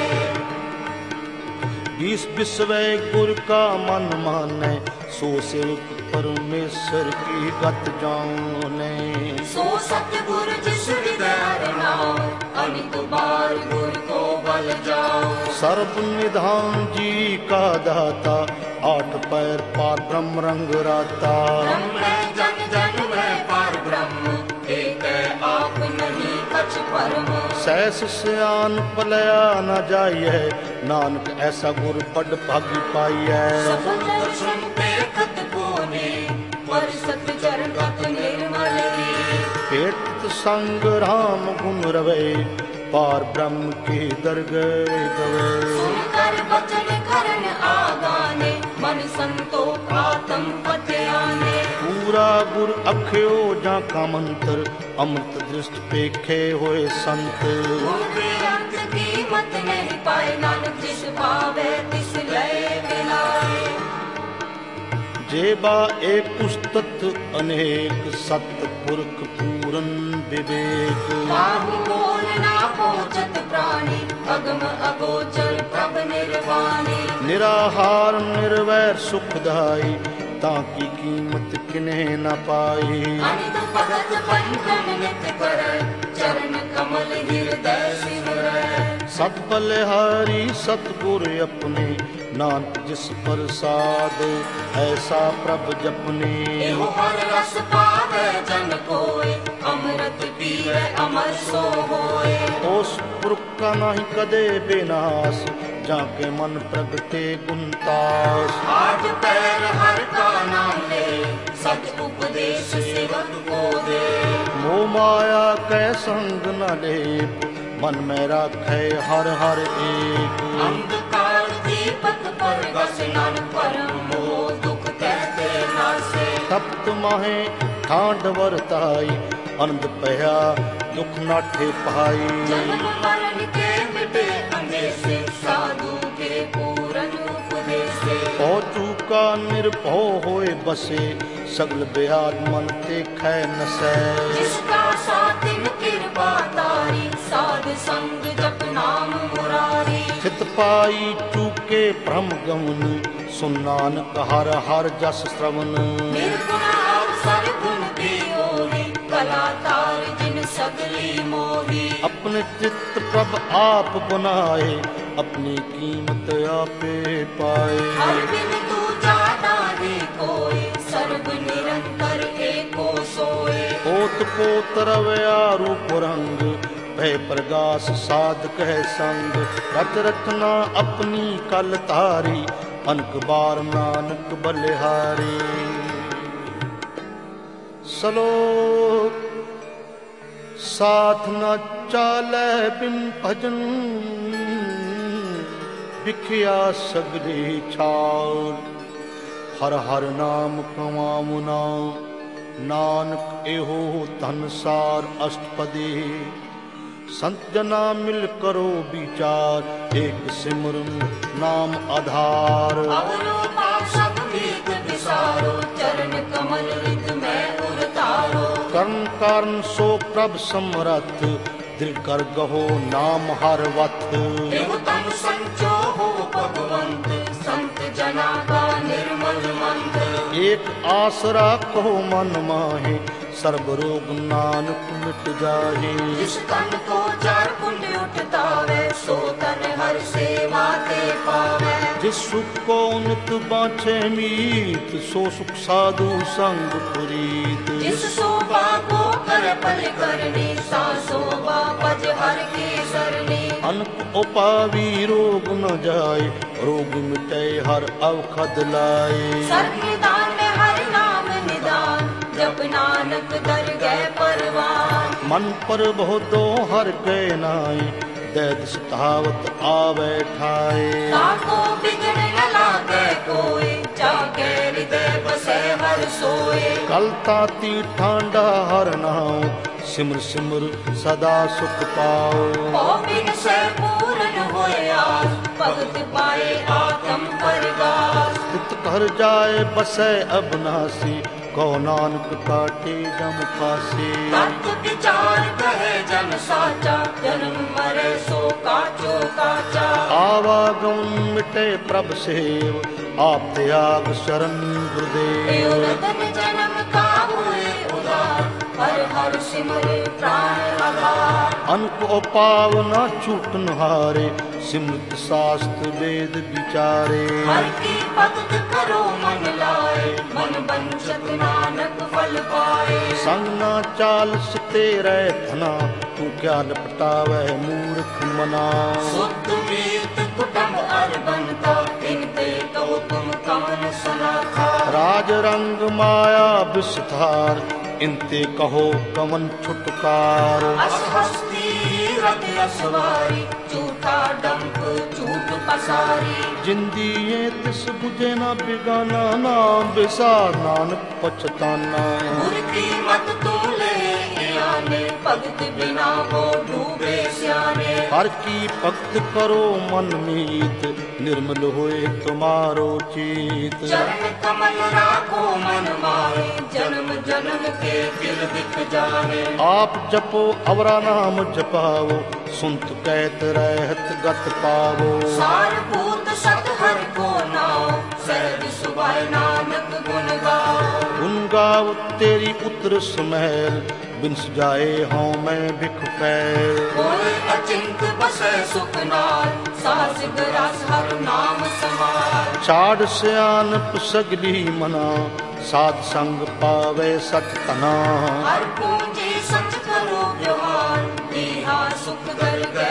बीस बिसवै गुर का मन मानै, सो सेवक परमेश्वर की गत जाने। सो सतगुर जिस हृदय नाओ, अनित बार गुर को बल जाओ। सर्व निधान जी का दाता, आठ पैर पार ब्रह्म रंग राता। ब्रह्म है जन जन में पार ब्रह्म, एक है आप नहीं कछ परम। सहस सियान पलया न जाइए, नानक ऐसा गुर बड़ भागी पाइए। सफल दर्शन देखत कोने, पर सत चरण कत निर्मल री। पेट संग राम गुण रवे, पार ब्रह्म के दरगह गवे। सुनकर बचन करन आगाने, मन संतोष आत्म पथ आने। पूरा गुर अख्यो जा का मंत्र, अमृत दृष्ट पेखे होए संत। गुर के अंत कीमत नहीं पाए, नानक जिस पावे तिस लय मिलाए। जेबा एक पुस्तक अनेक, सत पुरख पूरन विवेक। काहू बोल ना पहुँचत प्राणी, अगम अगोचर प्रभ निर्वाणी। निराहार निर्वैर सुखदाई, ताकि कीमत किन्हे न पाई। अनित भगत बंधन नित करे, चरण कमल हृदय सिमरै। सत बलिहारी सतगुर अपने, नानक जिस प्रसाद ऐसा प्रभ जपने। एहो हर रस पावे जन कोय, अमृत पीवे अमर सो होय। उस पुरख का नहीं कदे विनाश, जाके मन प्रगटे गुणतास। आठ पैर हर का नाम ले, सच उपदेश सेवक को दे। मोह माया कै संग न लेप, मन में राखे हर हर एक। अंधकार दीपक पर बस, नानक परम मोह दुख कहते नासे। तप्त माहे ठांड वरताई, आनंद पया दुख नाठे पाई। जन्म मरण के मिटे अंदेशे, साधु के पूरन उपदेशे। पहुँचू का निर्भव होए बसे, सगल ब्याज मन ते खै नसै। जिसका सातिन कृपा तारी, साध संग जप नाम मुरारी। चित पाई चूके भ्रम गमन, सुन नानक हर हर जस श्रवण। निर्गुण और सरगुण की ओरी, कला तार जिन सगली मोही। अपने चित्त प्रभ आप बनाए, अपनी कीमत आपे पाए। हर बिन दूजा दानी कोई, सर्व निरंतर एको सोए। पोत पोत रवया रूप रंग, भय प्रगास साध कह संग। रच रचना अपनी कल तारी, अनक बार नानक बलिहारी। सलोक साथ न चालै बिन भजन, बिखिया सगली छाड़। हर हर नाम कमामुना, नानक एहो धन सार अष्टपदी। संत जना मिल करो विचार, एक सिमरन नाम आधार। अवरोपा सब मीत विसारो, चरण कमल रित में उरतारो। कर्म कारण सो प्रभ समरथ, दिल कर गहो नाम हर वथ। एहो तम संचो हो भगवंत, संत जना का निर्मल मंत्र। एक आसरा कहो मन माहे, सर्व रोग नानक मिट जाहे। जिस तन को चार कुंड उठतावे, सो तन हर सेवा के पावे। जिस सुख को नित बाँछे मीत, सो सुख साधु संग पुरीत। जिस शोभा को कर पल करनी, सा शोभा पज हर की सरनी। अनक उपावी रोग न जाए, रोग मिटे हर अवखद लाए। सर्वनिदान में हर नाम निदान, जप नानक दर गए परवान। मन पर बहुतो हर के नाई, दैत सतावत आवे ठाए। ताको बिगड़ न लागे कोई, जागे हृदय बसे हर सोए। ਕਲ ਤਾਤੀ ਠਾਂਡਾ ਹਰ ਨਾਉ, ਸਿਮਰ ਸਿਮਰ ਸਦਾ ਸੁਖ ਪਾਓ। ਭਉ ਬਿਨ ਸੈ ਪੂਰਨ ਹੋਇਆ, ਭਗਤ ਪਾਏ ਆਤਮ ਪਰਗਾਸ। ਤਿਤ ਘਰ ਜਾਏ ਬਸੈ ਅਬਨਾਸੀ, ਕਉ ਨਾਨਕ ਕਾਟੇ ਜਮ ਪਾਸੇ। ਤਤ ਵਿਚਾਰ ਕਹੇ ਜਨ ਸਾਚਾ, ਜਨਮ ਮਰੈ ਸੋ ਕਾਚੋ ਕਾਚਾ। ਆਵਾਗਮਨ ਮਿਟੇ ਪ੍ਰਭ ਸੇਵ, ਆਪ ਤਿਆਗ ਸ਼ਰਨ ਗੁਰਦੇਵ। ਏਉ ਰਤਨ ਜਨਮ ਕਾ ਹੋਏ ਉਦਾਰ, ਹਰ ਹਰ ਸਿਮਰੇ ਪ੍ਰਾਣ ਆਧਾਰ। ਅਨਕ ਉਪਾਵ ਨਾ ਛੂਟਨ ਹਾਰੇ, ਸਿਮਰਤ ਸਾਸਤ ਵੇਦ ਵਿਚਾਰੇ। ਹਰਿ ਕੀ ਭਗਤ ਕਰੋ ਮਨ ਲਾਏ, ਮਨ ਬੰਚਤ ਨਾਨਕ ਫਲ ਪਾਏ। ਸੰਗ ਨਾ ਚਾਲਸ ਤੇਰੇ ਧਨਾ, ਤੂੰ ਕਿਆ ਲਪਟਾਵੈ ਮੂਰਖ ਮਨਾ। ਸੁਤ ਮੀਤ ਕੁਟੰਬ ਅਰ ਬੰਤਾ, ਇਨ ਤੇ ਕਹੋ ਤੁਮ ਕਵਨ ਸਨਾਥਾ। ਰਾਜ ਰੰਗ ਮਾਇਆ ਵਿਸਥਾਰ, ਇੰਤੇ ਕਹੋ ਕਵਨ ਛੁਟਕਾਰ। ਅਸ ਹਸਤੀ ਰਤ ਅਸਵਾਰੀ, ਝੂਠਾ ਡੰਕ ਝੂਠ ਪਸਾਰੀ। ਜਿੰਦੀਏ ਤਿਸ ਬੁਝੇ ਨਾ ਬਿਗਾਨਾ, ਨਾਮ ਬਿਸਾਰ ਨਾਨਕ ਪਛਤਾਨਾ। ਗੁਰ ਕੀ ਮਤ ਤੂੰ ਲੈ ਆਨੇ, ਭਗਤ ਬਿਨਾ ਹੋ ਡੂਬੇ ਸਿਆਣੇ। ਹਰ ਕੀ ਭਗਤ ਕਰੋ ਮਨ ਮੀਤ, ਨਿਰਮਲ ਹੋਏ ਤੁਮਾਰੋ ਚੀਤ। ਚਰਨ ਕਮਲ ਰਾਖੋ ਮਨ ਮਾਏ, ਜਨਮ ਜਨਮ ਕੇ ਫਿਰ ਦਿਖ ਜਾਣੇ। ਆਪ ਜਪੋ ਅਵਰਾ ਨਾਮ ਜਪਾਵੋ, ਸੁਨਤ ਕਹਿਤ ਰਹਿਤ ਗਤ ਪਾਵੋ। ਸਾਰ ਭੂਤ ਸਤ ਹਰਿ ਕੋ ਨਾਉ, ਸਹਿਜ ਸੁਭਾਇ ਨਾਨਕ ਗੁਣ ਗਾਓ। ਗੁਣ ਗਾਵ ਤੇਰੀ ਉਤਰ ਸਮੈਲ, ਬਿਨ ਸਜਾਏ ਹਉ ਮੈਂ ਬਿਖ ਪੈਲ। ਹੋਏ ਅਚਿੰਤ ਬਸੈ ਸੁਖ ਨਾਲ, ਸਾਸਿਕ ਰਸ ਹਰ ਨਾਮ ਸਮਾਲ। ਛਾੜ ਸਿਆਨਪ ਸਗਲੀ ਮਨਾ, ਸਾਧ ਸੰਗ ਪਾਵੇ ਸਚ ਧਨਾ। ਹਰ ਪੂੰਜੀ ਸਚ ਕਰੋ ਵਿਵਹਾਰ, ਈਹਾ ਸੁਖ ਦਰ ਗੈ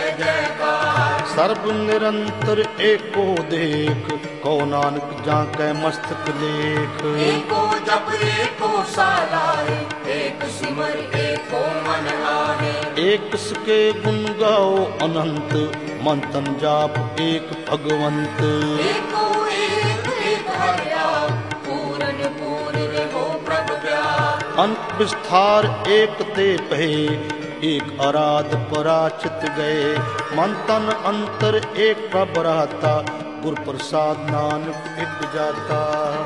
ਜੈਕਾਰ। ਸਰਬ ਨਿਰੰਤਰ ਏਕੋ ਦੇਖ, ਕਉ ਨਾਨਕ ਜਾਂ ਕੈ ਮਸਤਕ ਲੇਖ। ਏਕੋ ਜਪ ਏਕੋ ਸਾਲਾਏ, ਏਕ ਸਿਮਰ ਏਕੋ ਮਨ ਆਏ। ਏਕ ਸਕੇ ਗੁਣ ਗਾਓ ਅਨੰਤ, ਮਨ ਤਨ ਜਾਪ ਏਕ ਭਗਵੰਤ। ਏਕੋ ਏਕ ਏਕ ਹਰਿ ਆਪ, ਪੂਰਨ ਪੂਰਨ ਰਹੋ ਪ੍ਰਭ ਪਿਆਰ। ਅੰਤ ਵਿਸਥਾਰ ਏਕ ਤੇ ਭਏ, ਏਕ ਅਰਾਧ ਪਰਾਚਿਤ ਗਏ। ਮਨ ਤਨ ਅੰਤਰ ਏਕ ਪ੍ਰਭ ਰਹਤਾ, ਗੁਰ ਪ੍ਰਸਾਦ ਨਾਨਕ ਇਕ ਜਾਤਾ।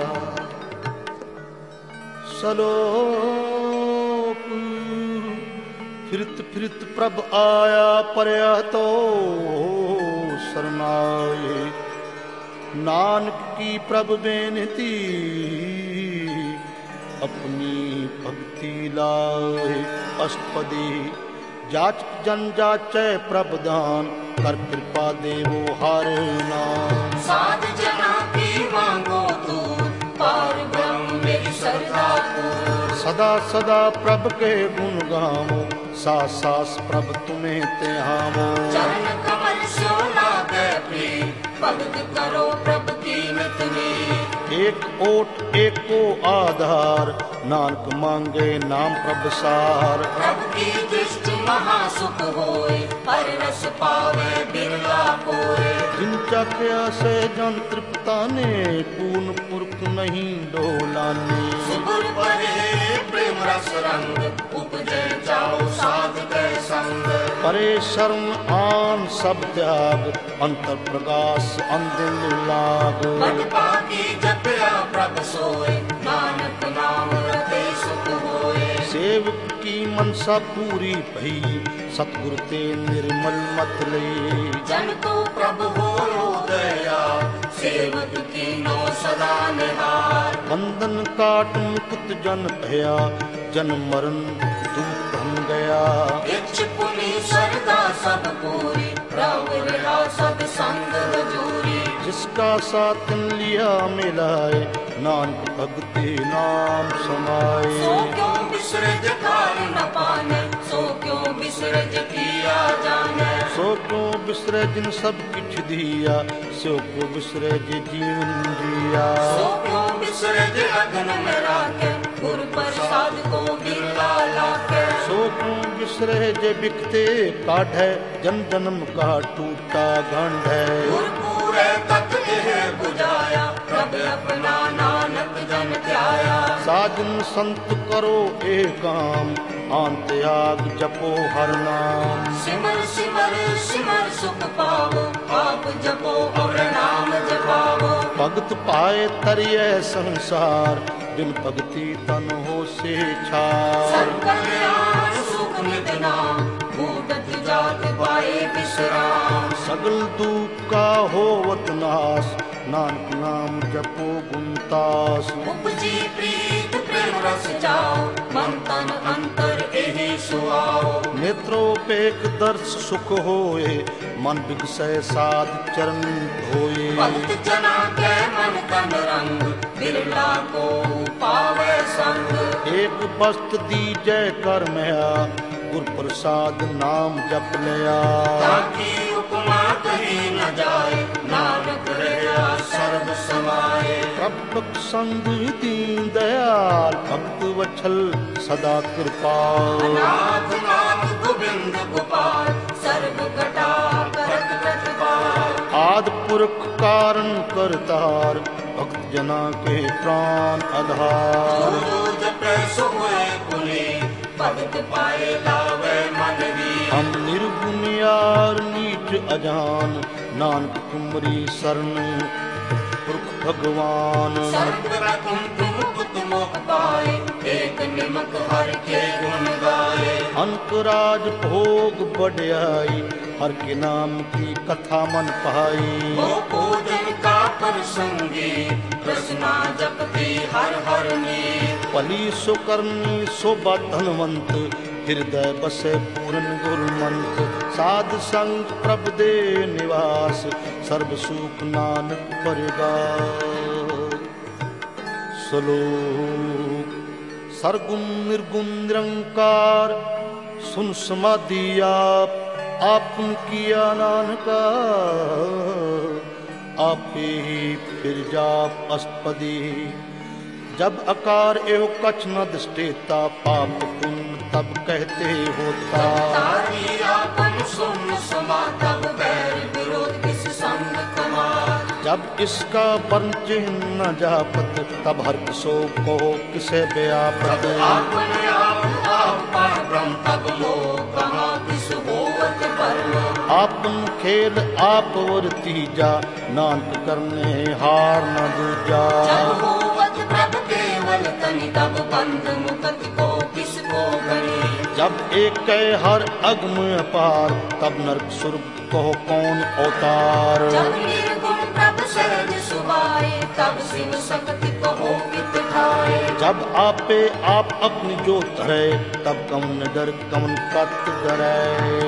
ਸਲੋਕ ਫਿਰਤ ਫਿਰਤ ਪ੍ਰਭ ਆਇਆ, ਪਰਿਆ ਤੋ ਸਰਨਾਏ। ਨਾਨਕ ਕੀ ਪ੍ਰਭ ਬੇਨਤੀ, ਆਪਣੀ ਭਗਤੀ ਲਾਏ। ਅਸ਼ਟਪਦੀ ਜਾਚਕ ਜਨ ਜਾਚੈ ਪ੍ਰਭ ਦਾਨ, ਕਰ ਕਿਰਪਾ ਦੇਵੋ ਹਰ ਨਾਮ। ਸਾਧ ਜਨਾ ਕੀ ਮੰਗੋ ਤੂੰ, ਪਾਰ ਬ੍ਰਹਮ ਮੇਰੀ ਸਰਦਾ ਪੂਰ। ਸਦਾ ਸਦਾ ਪ੍ਰਭ ਕੇ ਗੁਣ ਗਾਵੋ, ਸਾਸ ਸਾਸ ਪ੍ਰਭ ਤੁਮੇ ਤੇ ਆਵੋ। ਚਰਨ ਕਮਲ ਸਿਓ ਲਾਗੈ ਪ੍ਰੀਤ, ਭਗਤ ਕਰੋ ਪ੍ਰਭ ਕੀ ਨਿਤਨੀ। ਏਕ ਓਟ ਏਕੋ ਆਧਾਰ, ਨਾਨਕ ਮੰਗੇ ਨਾਮ ਪ੍ਰਭ ਸਾਰ। ਪ੍ਰਭ ਕੀ ਦ੍ਰਿਸ਼ਟਿ ਮਹਾ ਸੁਖ ਹੋਏ, ਹਰਿ ਰਸ ਪਾਵੇ ਬਿਰਲਾ ਕੋਏ। ਜਿਨ ਚਾਖਿਆ ਸੇ ਜਨ ਤ੍ਰਿਪਤਾਨੇ, ਪੂਰਨ ਪੁਰਖ ਨਹੀਂ ਡੋਲਾਨੇ। ਸੁਗੁਰ ਪਰੇ ਪ੍ਰੇਮ ਰਸ ਰੰਗ, ਉਪਜੈ ਚਾਉ ਸਾਧ ਕੈ ਸੰਗ। ਪਰੇ ਸ਼ਰਨ ਆਨ ਸਭ ਤਿਆਗ, ਅੰਤਰ ਪ੍ਰਗਾਸ ਅੰਦਿਨ ਲਾਗ। ਮਨ ਪਾਕੀ ਜਪਿਆ ਪ੍ਰਭ ਸੋਏ, ਨਾਨਕ ਨਾਮ ਰਤੇ ਸੁਖ ਹੋਏ। ਸੇਵਕ ਕੀ ਮਨਸਾ ਪੂਰੀ ਭਈ, ਸਤਿਗੁਰ ਤੇ ਨਿਰਮਲ ਮਤ ਲਈ। ਜਨ ਕੋ ਪ੍ਰਭ ਹੋਇ ਦਇਆ, ਸੇਵਕ ਕੀਨੋ ਸਦਾ ਨਿਹਾਰ। ਬੰਧਨ ਕਾਟ ਮੁਕਤ ਜਨ ਭਇਆ, ਜਨਮ ਮਰਨ ਦੁਖ ਭੰਗ ਗਿਆ। ਇੱਛ ਪੁਨੀ ਸਰਦਾ ਸਭ ਪੂਰੀ, ਰਾਮ ਰਿਹਾ ਸਦ ਸੰਗ ਹਜੂਰੀ। जिसका साथ लिया मिलाए, नानक भगति नाम समाए। सो क्यों बिसरज कार न पाने, सो क्यों बिसरज किया जाने। सो क्यों बिसरे जिन सब किछ दिया, सो क्यों बिसरे जे जीवन जिया। सो क्यों बिसरज अगन में राखे, गुर प्रसाद को बिरला लाखे। सो क्यों बिसरे जे बिकते काढ़े, जन जन्म का टूटा गंढ है। गुर पूरे तक एह बुझाया, प्रभ अपना नानक जन ध्याया। ਸਾਜਨ ਸੰਤ ਕਰੋ ਇਹ ਕਾਮ, ਆਨ ਤਿਆਗ ਜਪੋ ਹਰ ਨਾਮ। सिमर सिमर सिमर सुख पावो, आप जपो और नाम जपावो। ਭਗਤ ਪਾਏ ਤਰਿਐ ਸੰਸਾਰ, ਬਿਨ ਭਗਤੀ ਤਨ ਹੋਸੇ ਛਾਰ। सर्व कल्याण सुख नित नाम, बूढ़त जात पाए विश्राम। सगल दुख का होवत नाश, नानक नाम जपो गुणतास। उपजी प्रीत प्रेम रस जाओ, मन तन अंतर एहि सुआओ। नेत्रोपेक दर्श सुख होए, मन बिगसै साध चरण धोए। भक्त जना के मन तन रंग, बिरला को पावे संग। एक वस्त दीजै कर मया, गुर प्रसाद नाम जप लिया। ताकि उपमा कही न जाए, नानक रहा सर्व समाए। प्रभुक संग दीन दयाल, भक्त वत्सल सदा कृपाल। नाथ नाथ गोविंद गोपाल, सर्व घटा करत प्रतिपाल। आदि पुरख कारण करतार, भक्त जना के प्राण आधार। जो जपै सो होए पुनीत, भगत पाए लावे मन वीर। हम निर्गुण यार नीच अजान, नानक तुमरी शरण पुरख भगवान। सर्व रकम तुम पुत मोह पाए, एक निमक हर के गुण गाए। अंतराज भोग बढ़ाई, हर के नाम की कथा मन पाई। वो पूजन का प्रसंगी, रसना जपती हर हर नीत। पली सुकर्णी शोभा धनवंत, हृदय बसे पूर्ण गुरुमंत। साध संग प्रभ दे निवास, सर्व सुख नानक परिगास। श्लोक सरगुण निर्गुण निरंकार, सुन समाधि आपन किया नानका। आपे ही फिर जाप अष्टपदी, जब अकार एव कछ न दृष्टेता। पाप पुण्य तब कहते होता। तारी आपन सुन समा, तब बैर विरोध किस संग कमार। जब इसका वर्ण चिन्ह न जापत, तब हर किसो को किसे व्यापत। आपन आप पर ब्रह्म, तब मोह कहाँ किस होवत परम। आपन खेल आप और तीजा, नानक करने हार न दूजा। जब होवत प्रभ केवल तनि, तब बंध मुक्त को किसको गणी। जब एक हर अगम अपार, तब नरक सुर्ग कहो कौन अवतार। जब निर्गुण प्रभ सहज सुभाए, तब शिव शक्ति कहो कित ठाए। जब आपे आप अपनी जो धरे, तब कमन डर कमन कत डरे।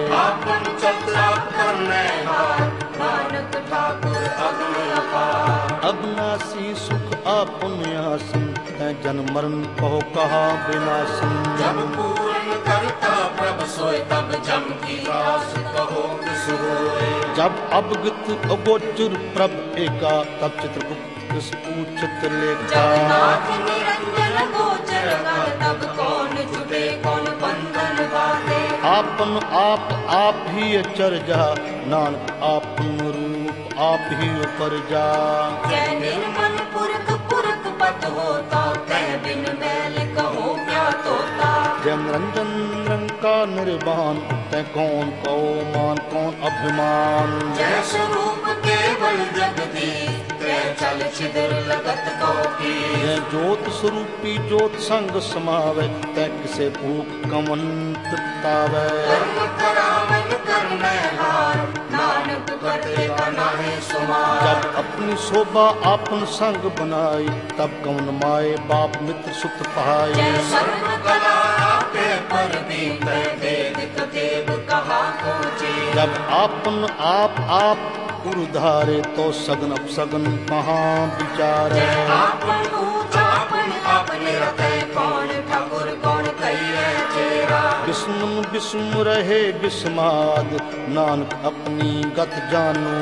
आपन चतरा करने हार, नानक ठाकुर अग्नि अपार। अविनाशी सुख आपुन्यासन, तै जन्म मरण कहो कहा विनाशन। जब पूर्ण करता प्रभ सोए, तब जम की रास कहो किस होए। जब अवगत अगोचर प्रभ एका, तब चित्रगुप्त किस पूछत लेखा। जब नाथ निरंजन गोचर कर, तब कौन छुटे कौन बंधन बांधे। आपन आप ही चर्जा, नानक आपन रूप आप ही उपरजा। जय निर्मल पुरख पुरख पत होता, कह बिन मैल कहो क्या तोता। जय निरंजन निरंका निर्वाण, तै कौन कहो मान कौन अभिमान। जय स्वरूप केवल जगदीश, तै चल छिदर लगत कहो की। जय ज्योत स्वरूपी ज्योत संग समावे, तै किसे भूख कमन तृप्तावे। कर्म करावन करने हार, नानक करते बनाहे सुमार। जब अपनी शोभा आपन संग बनाई, तब कौन माए बाप मित्र सुत पाई। जय सर्व कला आपे पर बीते, वेद कतेब कहा पहुँचे। जब आपन आप गुरु धारे, तो सगन अपसगन कहाँ विचारे। जय आपन ऊंचा आपन अपने रखे, कौन ठाकुर कौन कहिए चेरा। विष्णु विष्णु रहे विस्माद, नानक अपनी गत जानो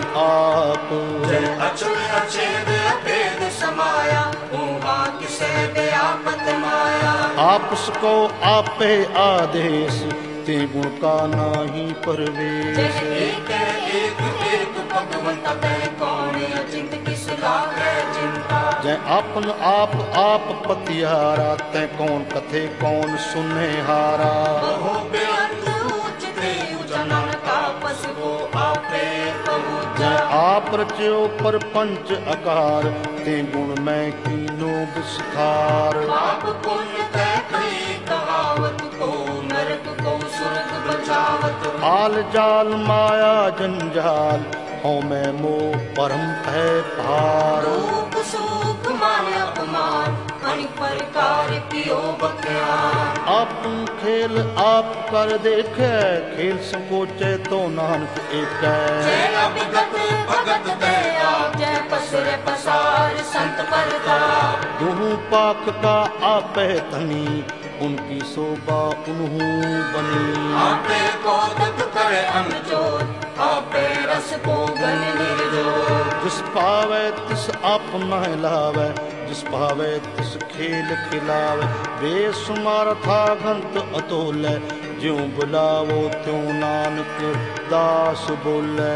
आप। जय अचल अछेद अभेद समाया, ऊहा किसे व्यापत माया। आप उसको आपे आदेश, ते गुण का नाही परवेश। जय एक एक भगवंत, कौन अचिंत किस लागे चिंता। जै आपन आप पतिहारा, तै कौन कथे कौन सुने हारा। बहु बेअंत उचते उजनन तापस को आपे कहु जै आप रच्यो परपंच आकार, ते गुण मैं कीनो विस्तार। पाप पुण्य तै कही कहावत, को नरक को स्वर्ग बचावत। आल जाल माया जंजाल, हौ मैं मोह परम है पार। रूप सुख माया कुमार, अनेक प्रकार पियो बख्यार। आपन खेल आप कर देखे, खेल संकोचे तो नानक एक। जय अभिगत भगत दया, जय पसरे पसार संत परताप। दुहु पाक का आपे धनी, उनकी शोभा उन्हू बनी। आपे कोदक करे अनचोर, आपे रस को गन निर्जोर। जिस पावे तिस अपना लावे, जिस पावे तिस खेल खिलावे। बेसुमार था घंत अतोले, ज्यों बुलावो त्यों नानक दास बोले।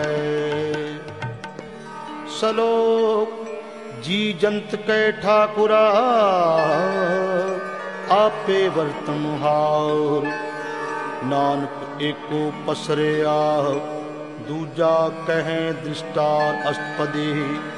सलोक जी जंत के ठाकुरा, आपे वर्तन हार। नानक एको पसरे आह, दूजा कहें दृष्टार अष्टपदी।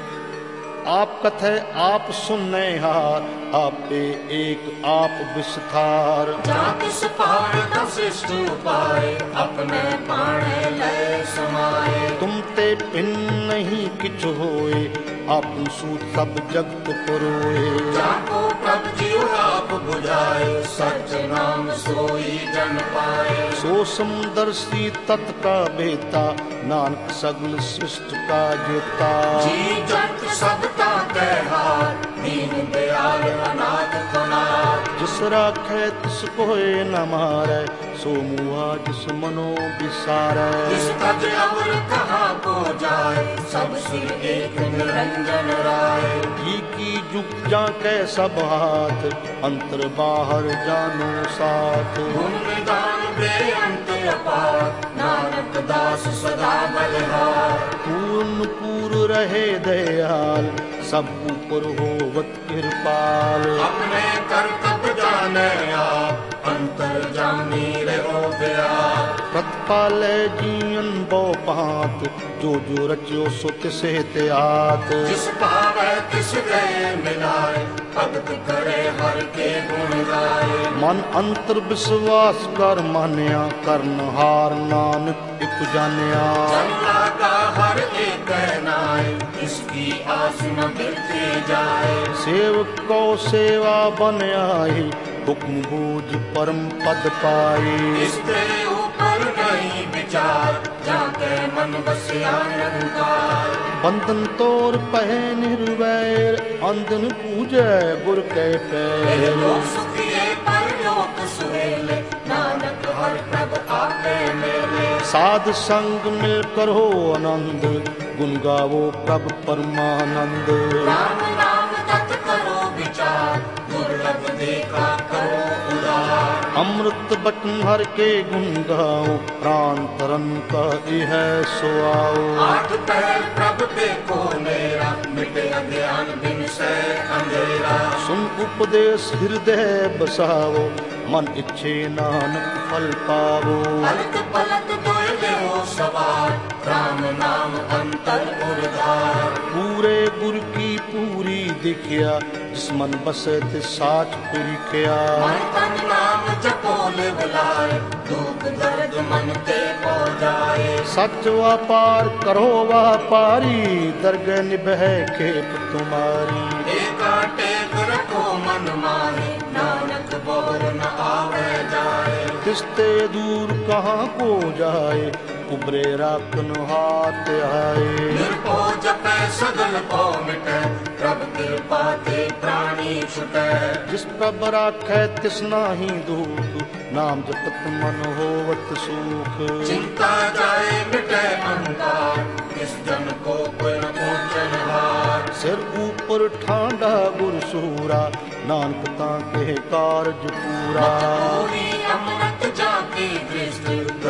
आप कथे आप सुनने हार, आपे एक आप विस्तार। जातिस पार दशिष्ट उपाय, अपने पाणे लय समाये। तुम ते पिन नहीं किछ होए, आपन सूत सब जगत पुरोए। जाको प्रभ जीव आप बुझाए, सच नाम सोई जन पाए। सो समदर्शी तत् का बेता, नानक सगल सृष्टि का जेता। जी जंत सबका कहार, दीन दयाल अनाथ कुनार। जिस राखे तिस कोय न मारै, सो मुआ जिस मनो विसारै। इस तज अवर कहाँ को जाए, सब सिर एक निरंजन राय। जी की जुग जाके सब हाथ, अंतर बाहर जानो साथ। गुण निदान बेअंत अपार, नानक दास सदा बलहार। पूर्ण पूर रहे दयाल, सब ऊपर होवत कृपाल। अपने कर्तव्य जाने आप, अंतर जानी रहो प्यार। प्रतिपाले जीवन बो पात, जो जो रच्यो सो तिसे त्यात। जिस पावे तिस गए मिलाए, भगत करे हर के गुण गाए। मन अंतर विश्वास कर मान्या, करन हार नानक एक जान्या। जन लागा हर एक नाय, इसकी आस न बिरती जाए। सेवक को सेवा बन आई, हुक्म बूझ परम पद पाई। इसके ऊपर नहीं विचार, जाके मन बसिया निरंकार। बंधन तोर पहे निर्वैर, अंधन पूजे गुर के पैर। लोक सुखिए परलोक सुहेले, नानक हर प्रभ आपे मेले। साध संग मिल कर हो आनंद, गुण गावो प्रभ परमानंद। राम नाम तत् करो विचार, दुर्लभ देखा करो उदार। अमृत बचन हर के गुण गाओ, प्राण तरन का यह सुआओ। आठ पहर प्रभ देखो मेरा, मिटे अज्ञान बिन से अंधेरा। सुन उपदेश हृदय बसाओ, मन इच्छे नानक फल पावो। पलक पलक दोए हो सवार, राम नाम अंतर उर्धार। पूरे गुर की पूरी दिखिया, जिस मन बसे ते साच पूरी किया। मन तन नाम जपोले बुलाए, दुख दर्द मन ते पो जाए। सच व्यापार करो व्यापारी, दरगह निभह खेप तुम्हारी। एका टेक रखो मन माहे, नानक बोर न आवे जाए। तिस्ते दूर कहाँ को जाए, उबरे राखन हाथ आए। निर्भो जपै सगल को मिटै, प्रभ कृपा ते प्राणी छुटै। जिस प्रभ राखै तिस नाहि दुख, नाम जपत मन होवत सुख। चिंता जाए मिटै अहंकार, इस जन को कोई न पहुँचन हार। सिर ऊपर ठांडा गुर सूरा, नानक ताके कारज पूरा। पूरी अमृत जाके दृष्ट, दर्शन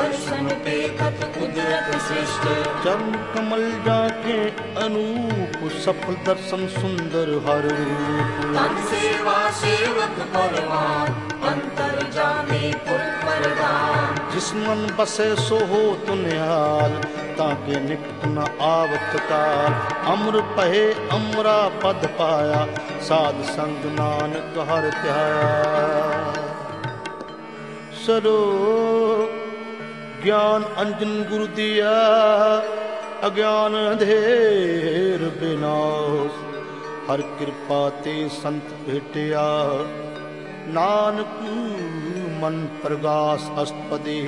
देखत कुदरत सृष्ट। चरण कमल जाके अनूप सफल दर्शन सुंदर हर रूप। तन सेवा सेवक परवान अंतर जाने पुर परदान। जिस मन बसे सो हो तुनिहाल ताके निकट न आवत काल। अमर पहे अमरा पद पाया साध संग नानक हर ध्याया। सरो ज्ञान अंजन गुरु दिया अज्ञान अंधेर विनाश। हर कृपा ते संत भेटिया नानक मन प्रगास अष्टपदी।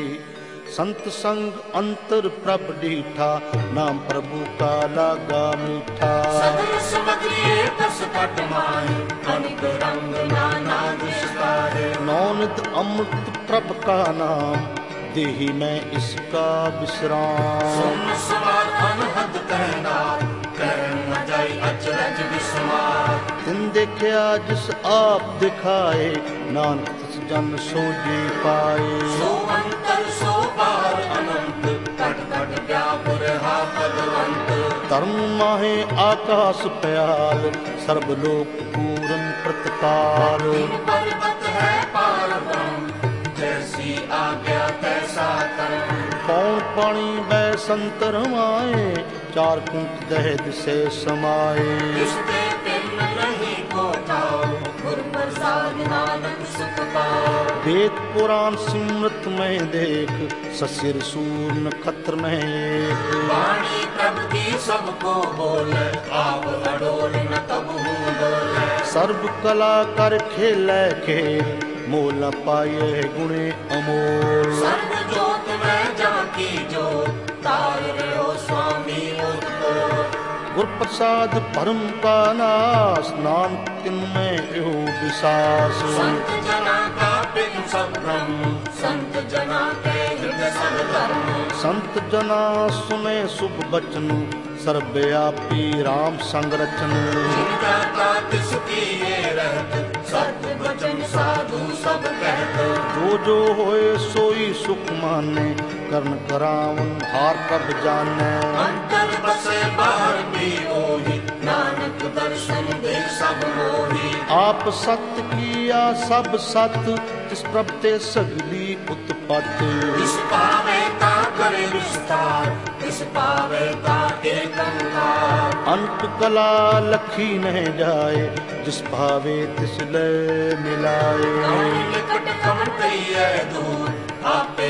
संत संग अंतर प्रभ डीठा नाम प्रभु का लागा मीठा। सगल समग्री कस कट माहि अनेक रंग नाना विस्तार। नौनित अमृत प्रभ का नाम देहि में इसका विश्राम। सुन सवार अनहद कहनार कहन न जाय अचरज विस्मार। तिन देखिया जिस आप दिखाए नानक तिस जन सो जी पाए। सो अंतर सो पार अनंत कट कट व्यापुर हा पदवंत। धर्म माहे आकाश प्याल सर्वलोक पूरन प्रतपाल। तीन पर्वत है पार ब्रह्म जैसी आज्ञा तैसा कर्म। पौन पानी बै संतर माए चार कुंट दहद से समाए। इसते पिन नहीं को थाओ गुर प्रसाद नानक सुख पाओ। वेद पुराण सिमृत में देख ससिर सूर नक्षत्र में एक। वाणी प्रभु की सबको बोले आप अडोल न तब हूँ डोले। सर्व कला कर खेलै खेल मोल पाए गुणे अमोल। सर्व जोत में जाकी जोत तार रहो स्वामी ओतप्रोत। गुर प्रसाद परम का नाश नानक तिनमें एहो विसास। संत जना का पिन सब ब्रह्म संत जना के हृदय सब धर्म। संत जना सुने शुभ बचन सर्वव्यापी राम संग रचन। जिनका का तिसकी ये रहत सत्य वचन साधु सब कहत। जो जो होए सोई सुख माने कर्ण करावन हार कब जाने। अंतर बसे बाहर भी ओहि नानक दर्शन देख सब मोहि। आप सत्य किया सब सत्य तिस प्रभ ते सगली उत्पत्ति। इस पावे ता करे विस्तार इस पावे ता एक अंकार। अंत कला लखी न जाए जिस भावे तिस ले मिलाए। कौन निकट कमन कहिए दूर आपे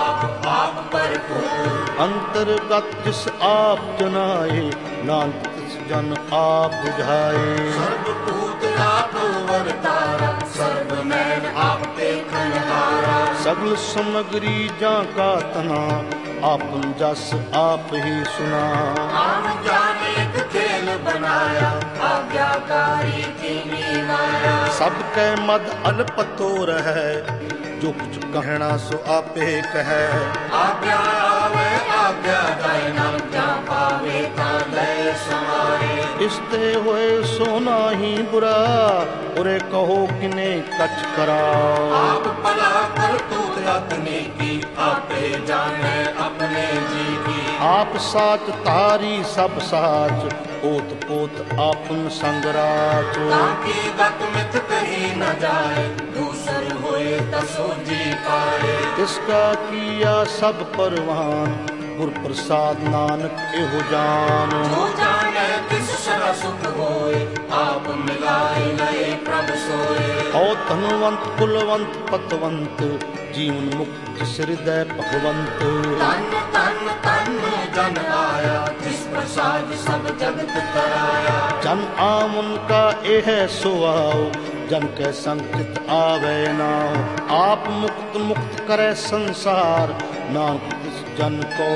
आप पर पूर। अंतर्गत जिस आप जनाए नानक तिस जन आप बुझाए। सर्वभूत आप अवतारा सर्व नैन आप देखन हारा। सगल समग्री जा का तना आपन जस आप ही सुना। आम जान एक खेल बनाया आज्ञाकारी कीनी माया। सबके मद अल्पतो रहे जो कुछ कहना सो आपे कहे। आज्ञा आवे आज्ञा दायना क्या पावे ता लय समाए। इसते हुए सोना ही बुरा उरे कहो किने कच करा। आप भला कर तूत अपने की आपे जाने अपने जी की। आप साच तारी सब साच ओत पोत आपन संगराच। ताकि गत मिथ कही न जाए दूसर होए तसो जी पाए। इसका किया सब परवान गुर प्रसाद नानक एहो जान। जो जाने किस शरा सुख होए आप मिलाए नए प्रभ सोए। औ धनवंत कुलवंत पतवंत जीवन मुक्त जिस हृदय भगवंत। तन तन तन जन आया जिस प्रसाद सब जगत कराया। जन आमन का एह सुआओ जन के संकित आवे नाओ। आप मुक्त मुक्त करे संसार नानक तिस जन को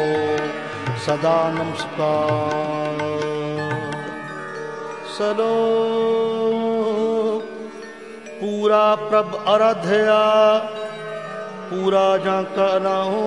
सदा नमस्कार। सलो पूरा प्रभ आराध्या पूरा जाका नाओ।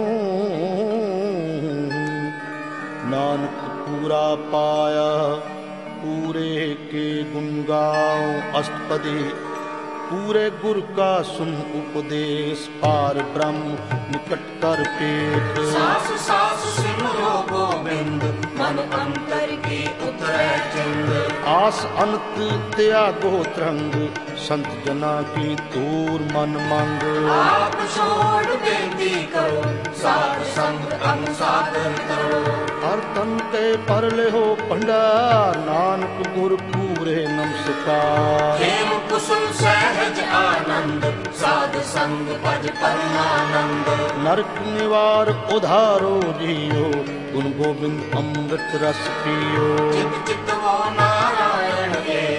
नानक पूरा पाया पूरे के गुण गाओ अष्टपदी। पूरे गुर का सुन उपदेश, पार ब्रह्म निकट कर पेट। सास सास सिमरो गोविंद, मन अंतर की उतरे चिंद। आस अनंत त्यागो तरंग, संत जना की दूर मन मंग। आप छोड़ बेनती करो, साध संग अनुसाधन करो। हर तन के परले हो भंडार, नानक गुर पूरे नमस्कार। हेम कुसुम सहज आनंद, साध संग भज परमानंद। नरक निवार उधारो जियो, गुण गोविंद अमृत रस पियो। चित चित वो नारायण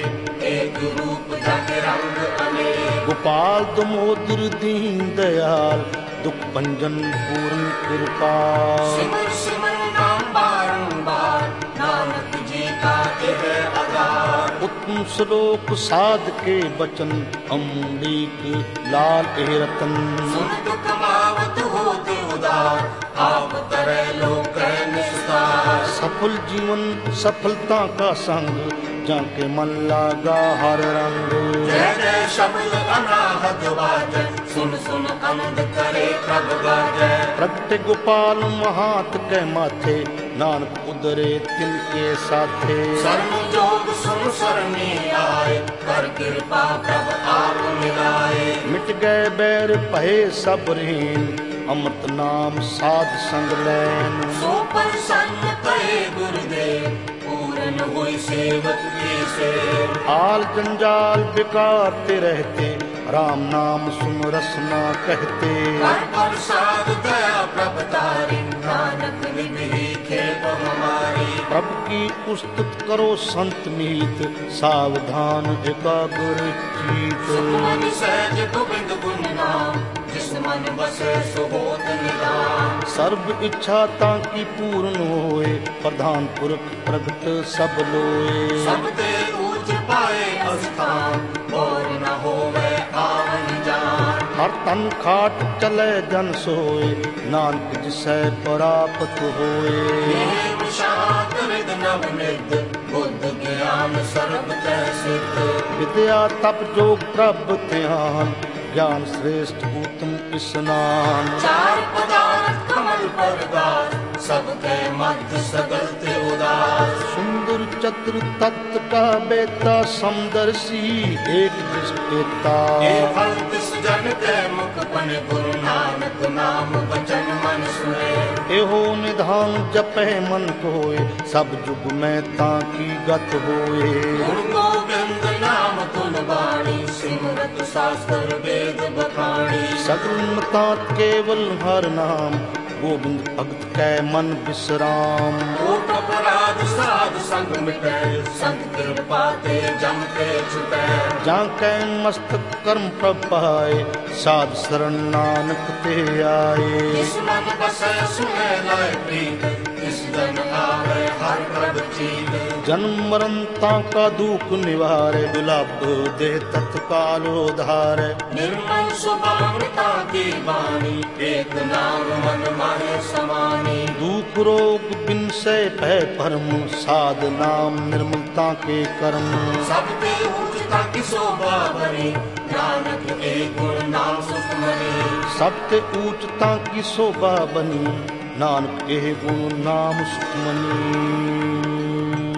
एक रूप जग रंग अनेक। गोपाल दुमोदर दीन दयाल, दुख भंजन पूर्ण कृपाल। सिमर सिमर नाम बारंबार, नानक जी का यह आधार। उत्तम श्लोक साध के बचन, अम्बरीक लाल ए रतन। सुन दुख मावत होत उदार, आप करे लोक निस्तार। सफल जीवन सफलता का संग, जाके मन लागा हर रंग। जय जय शब्द अनाहत बाजै, सुन सुन आनंद करे प्रभ गाजै। प्रगटे गोपाल महात के माथे, नानक उदरे तिनके साथे। सर्व जोग सुन सरनी आए, कर कृपा प्रभ आप मिलाए। मिट गए बैर भये सब रीन, अमृत नाम साध संग लैन। सो प्रसन्न कहे गुरुदेव, पूरन हुई सेवक की सेव। आल जंजाल बेकारते रहते, राम नाम सुन रसना कहते। कर प्रसाद दया प्रभ तारी, नानक निभि खेप हमारी। प्रभु की पुस्तक करो संत मीत, सावधान एकाग्र चित। सुखमन सहज गोविंद गुण नाम, जिस मन बसे सो होत निदान। सर्व इच्छा ताकि पूर्ण होए, प्रधान पुरख प्रगट सब लोए। सब ते ऊंच पाए स्थान, और न होवे आवन जान। हर तन खाट चले जन सोए, नानक जिसै प्राप्त होए। देव शांत हृद नवनिध, बुद्ध ज्ञान सर्व तै सिद्ध। विद्या तप जोग प्रभ ध्यान, ज्ञान श्रेष्ठ उत्तम स्नान। चार पदार्थ कमल पर गास, सबके मध्य सगल ते उदास। सुंदर चतुर तत्व का बेता, समदर्शी एक दृष्टेता। एक फल तिस जन के मुख बने, गुरु नानक नाम वचन मन सुने। एहो निधान जपे मन कोय, सब जुग में ताकी गत होए। गुरु गोविंद नाम तुल बाणी, सिमरत शास्त्र वेद बखाणी। सगल मतात केवल हर नाम, गोविंद भगत कै मन विश्राम। कोट अपराध साध संग मिटै, संत कृपा ते जम के छुटै। जाकै मस्तक कर्म प्रभ पाए, साध शरण नानक ते आए। जिस मन बसै सुने लाय प्रीत, तिस जन आवे हर प्रभ चीत। जन्म मरण ताका दुख निवारे, दुर्लभ दे तत्काल उधारे। निर्मल सुभावृता की वाणी, एक नाम मन माहे समानी। दुख रोग बिन से भय परम, साध नाम निर्मलता के कर्म। सबते ऊंचता की शोभा बनी, नानक एक गुण नाम सुखमनी। सबते ऊंचता की शोभा बनी, नानक के गुण नाम सुखमनी।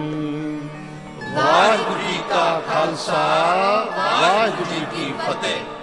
वाहिगुरू जी का खालसा, वाहिगुरू जी की फतेह।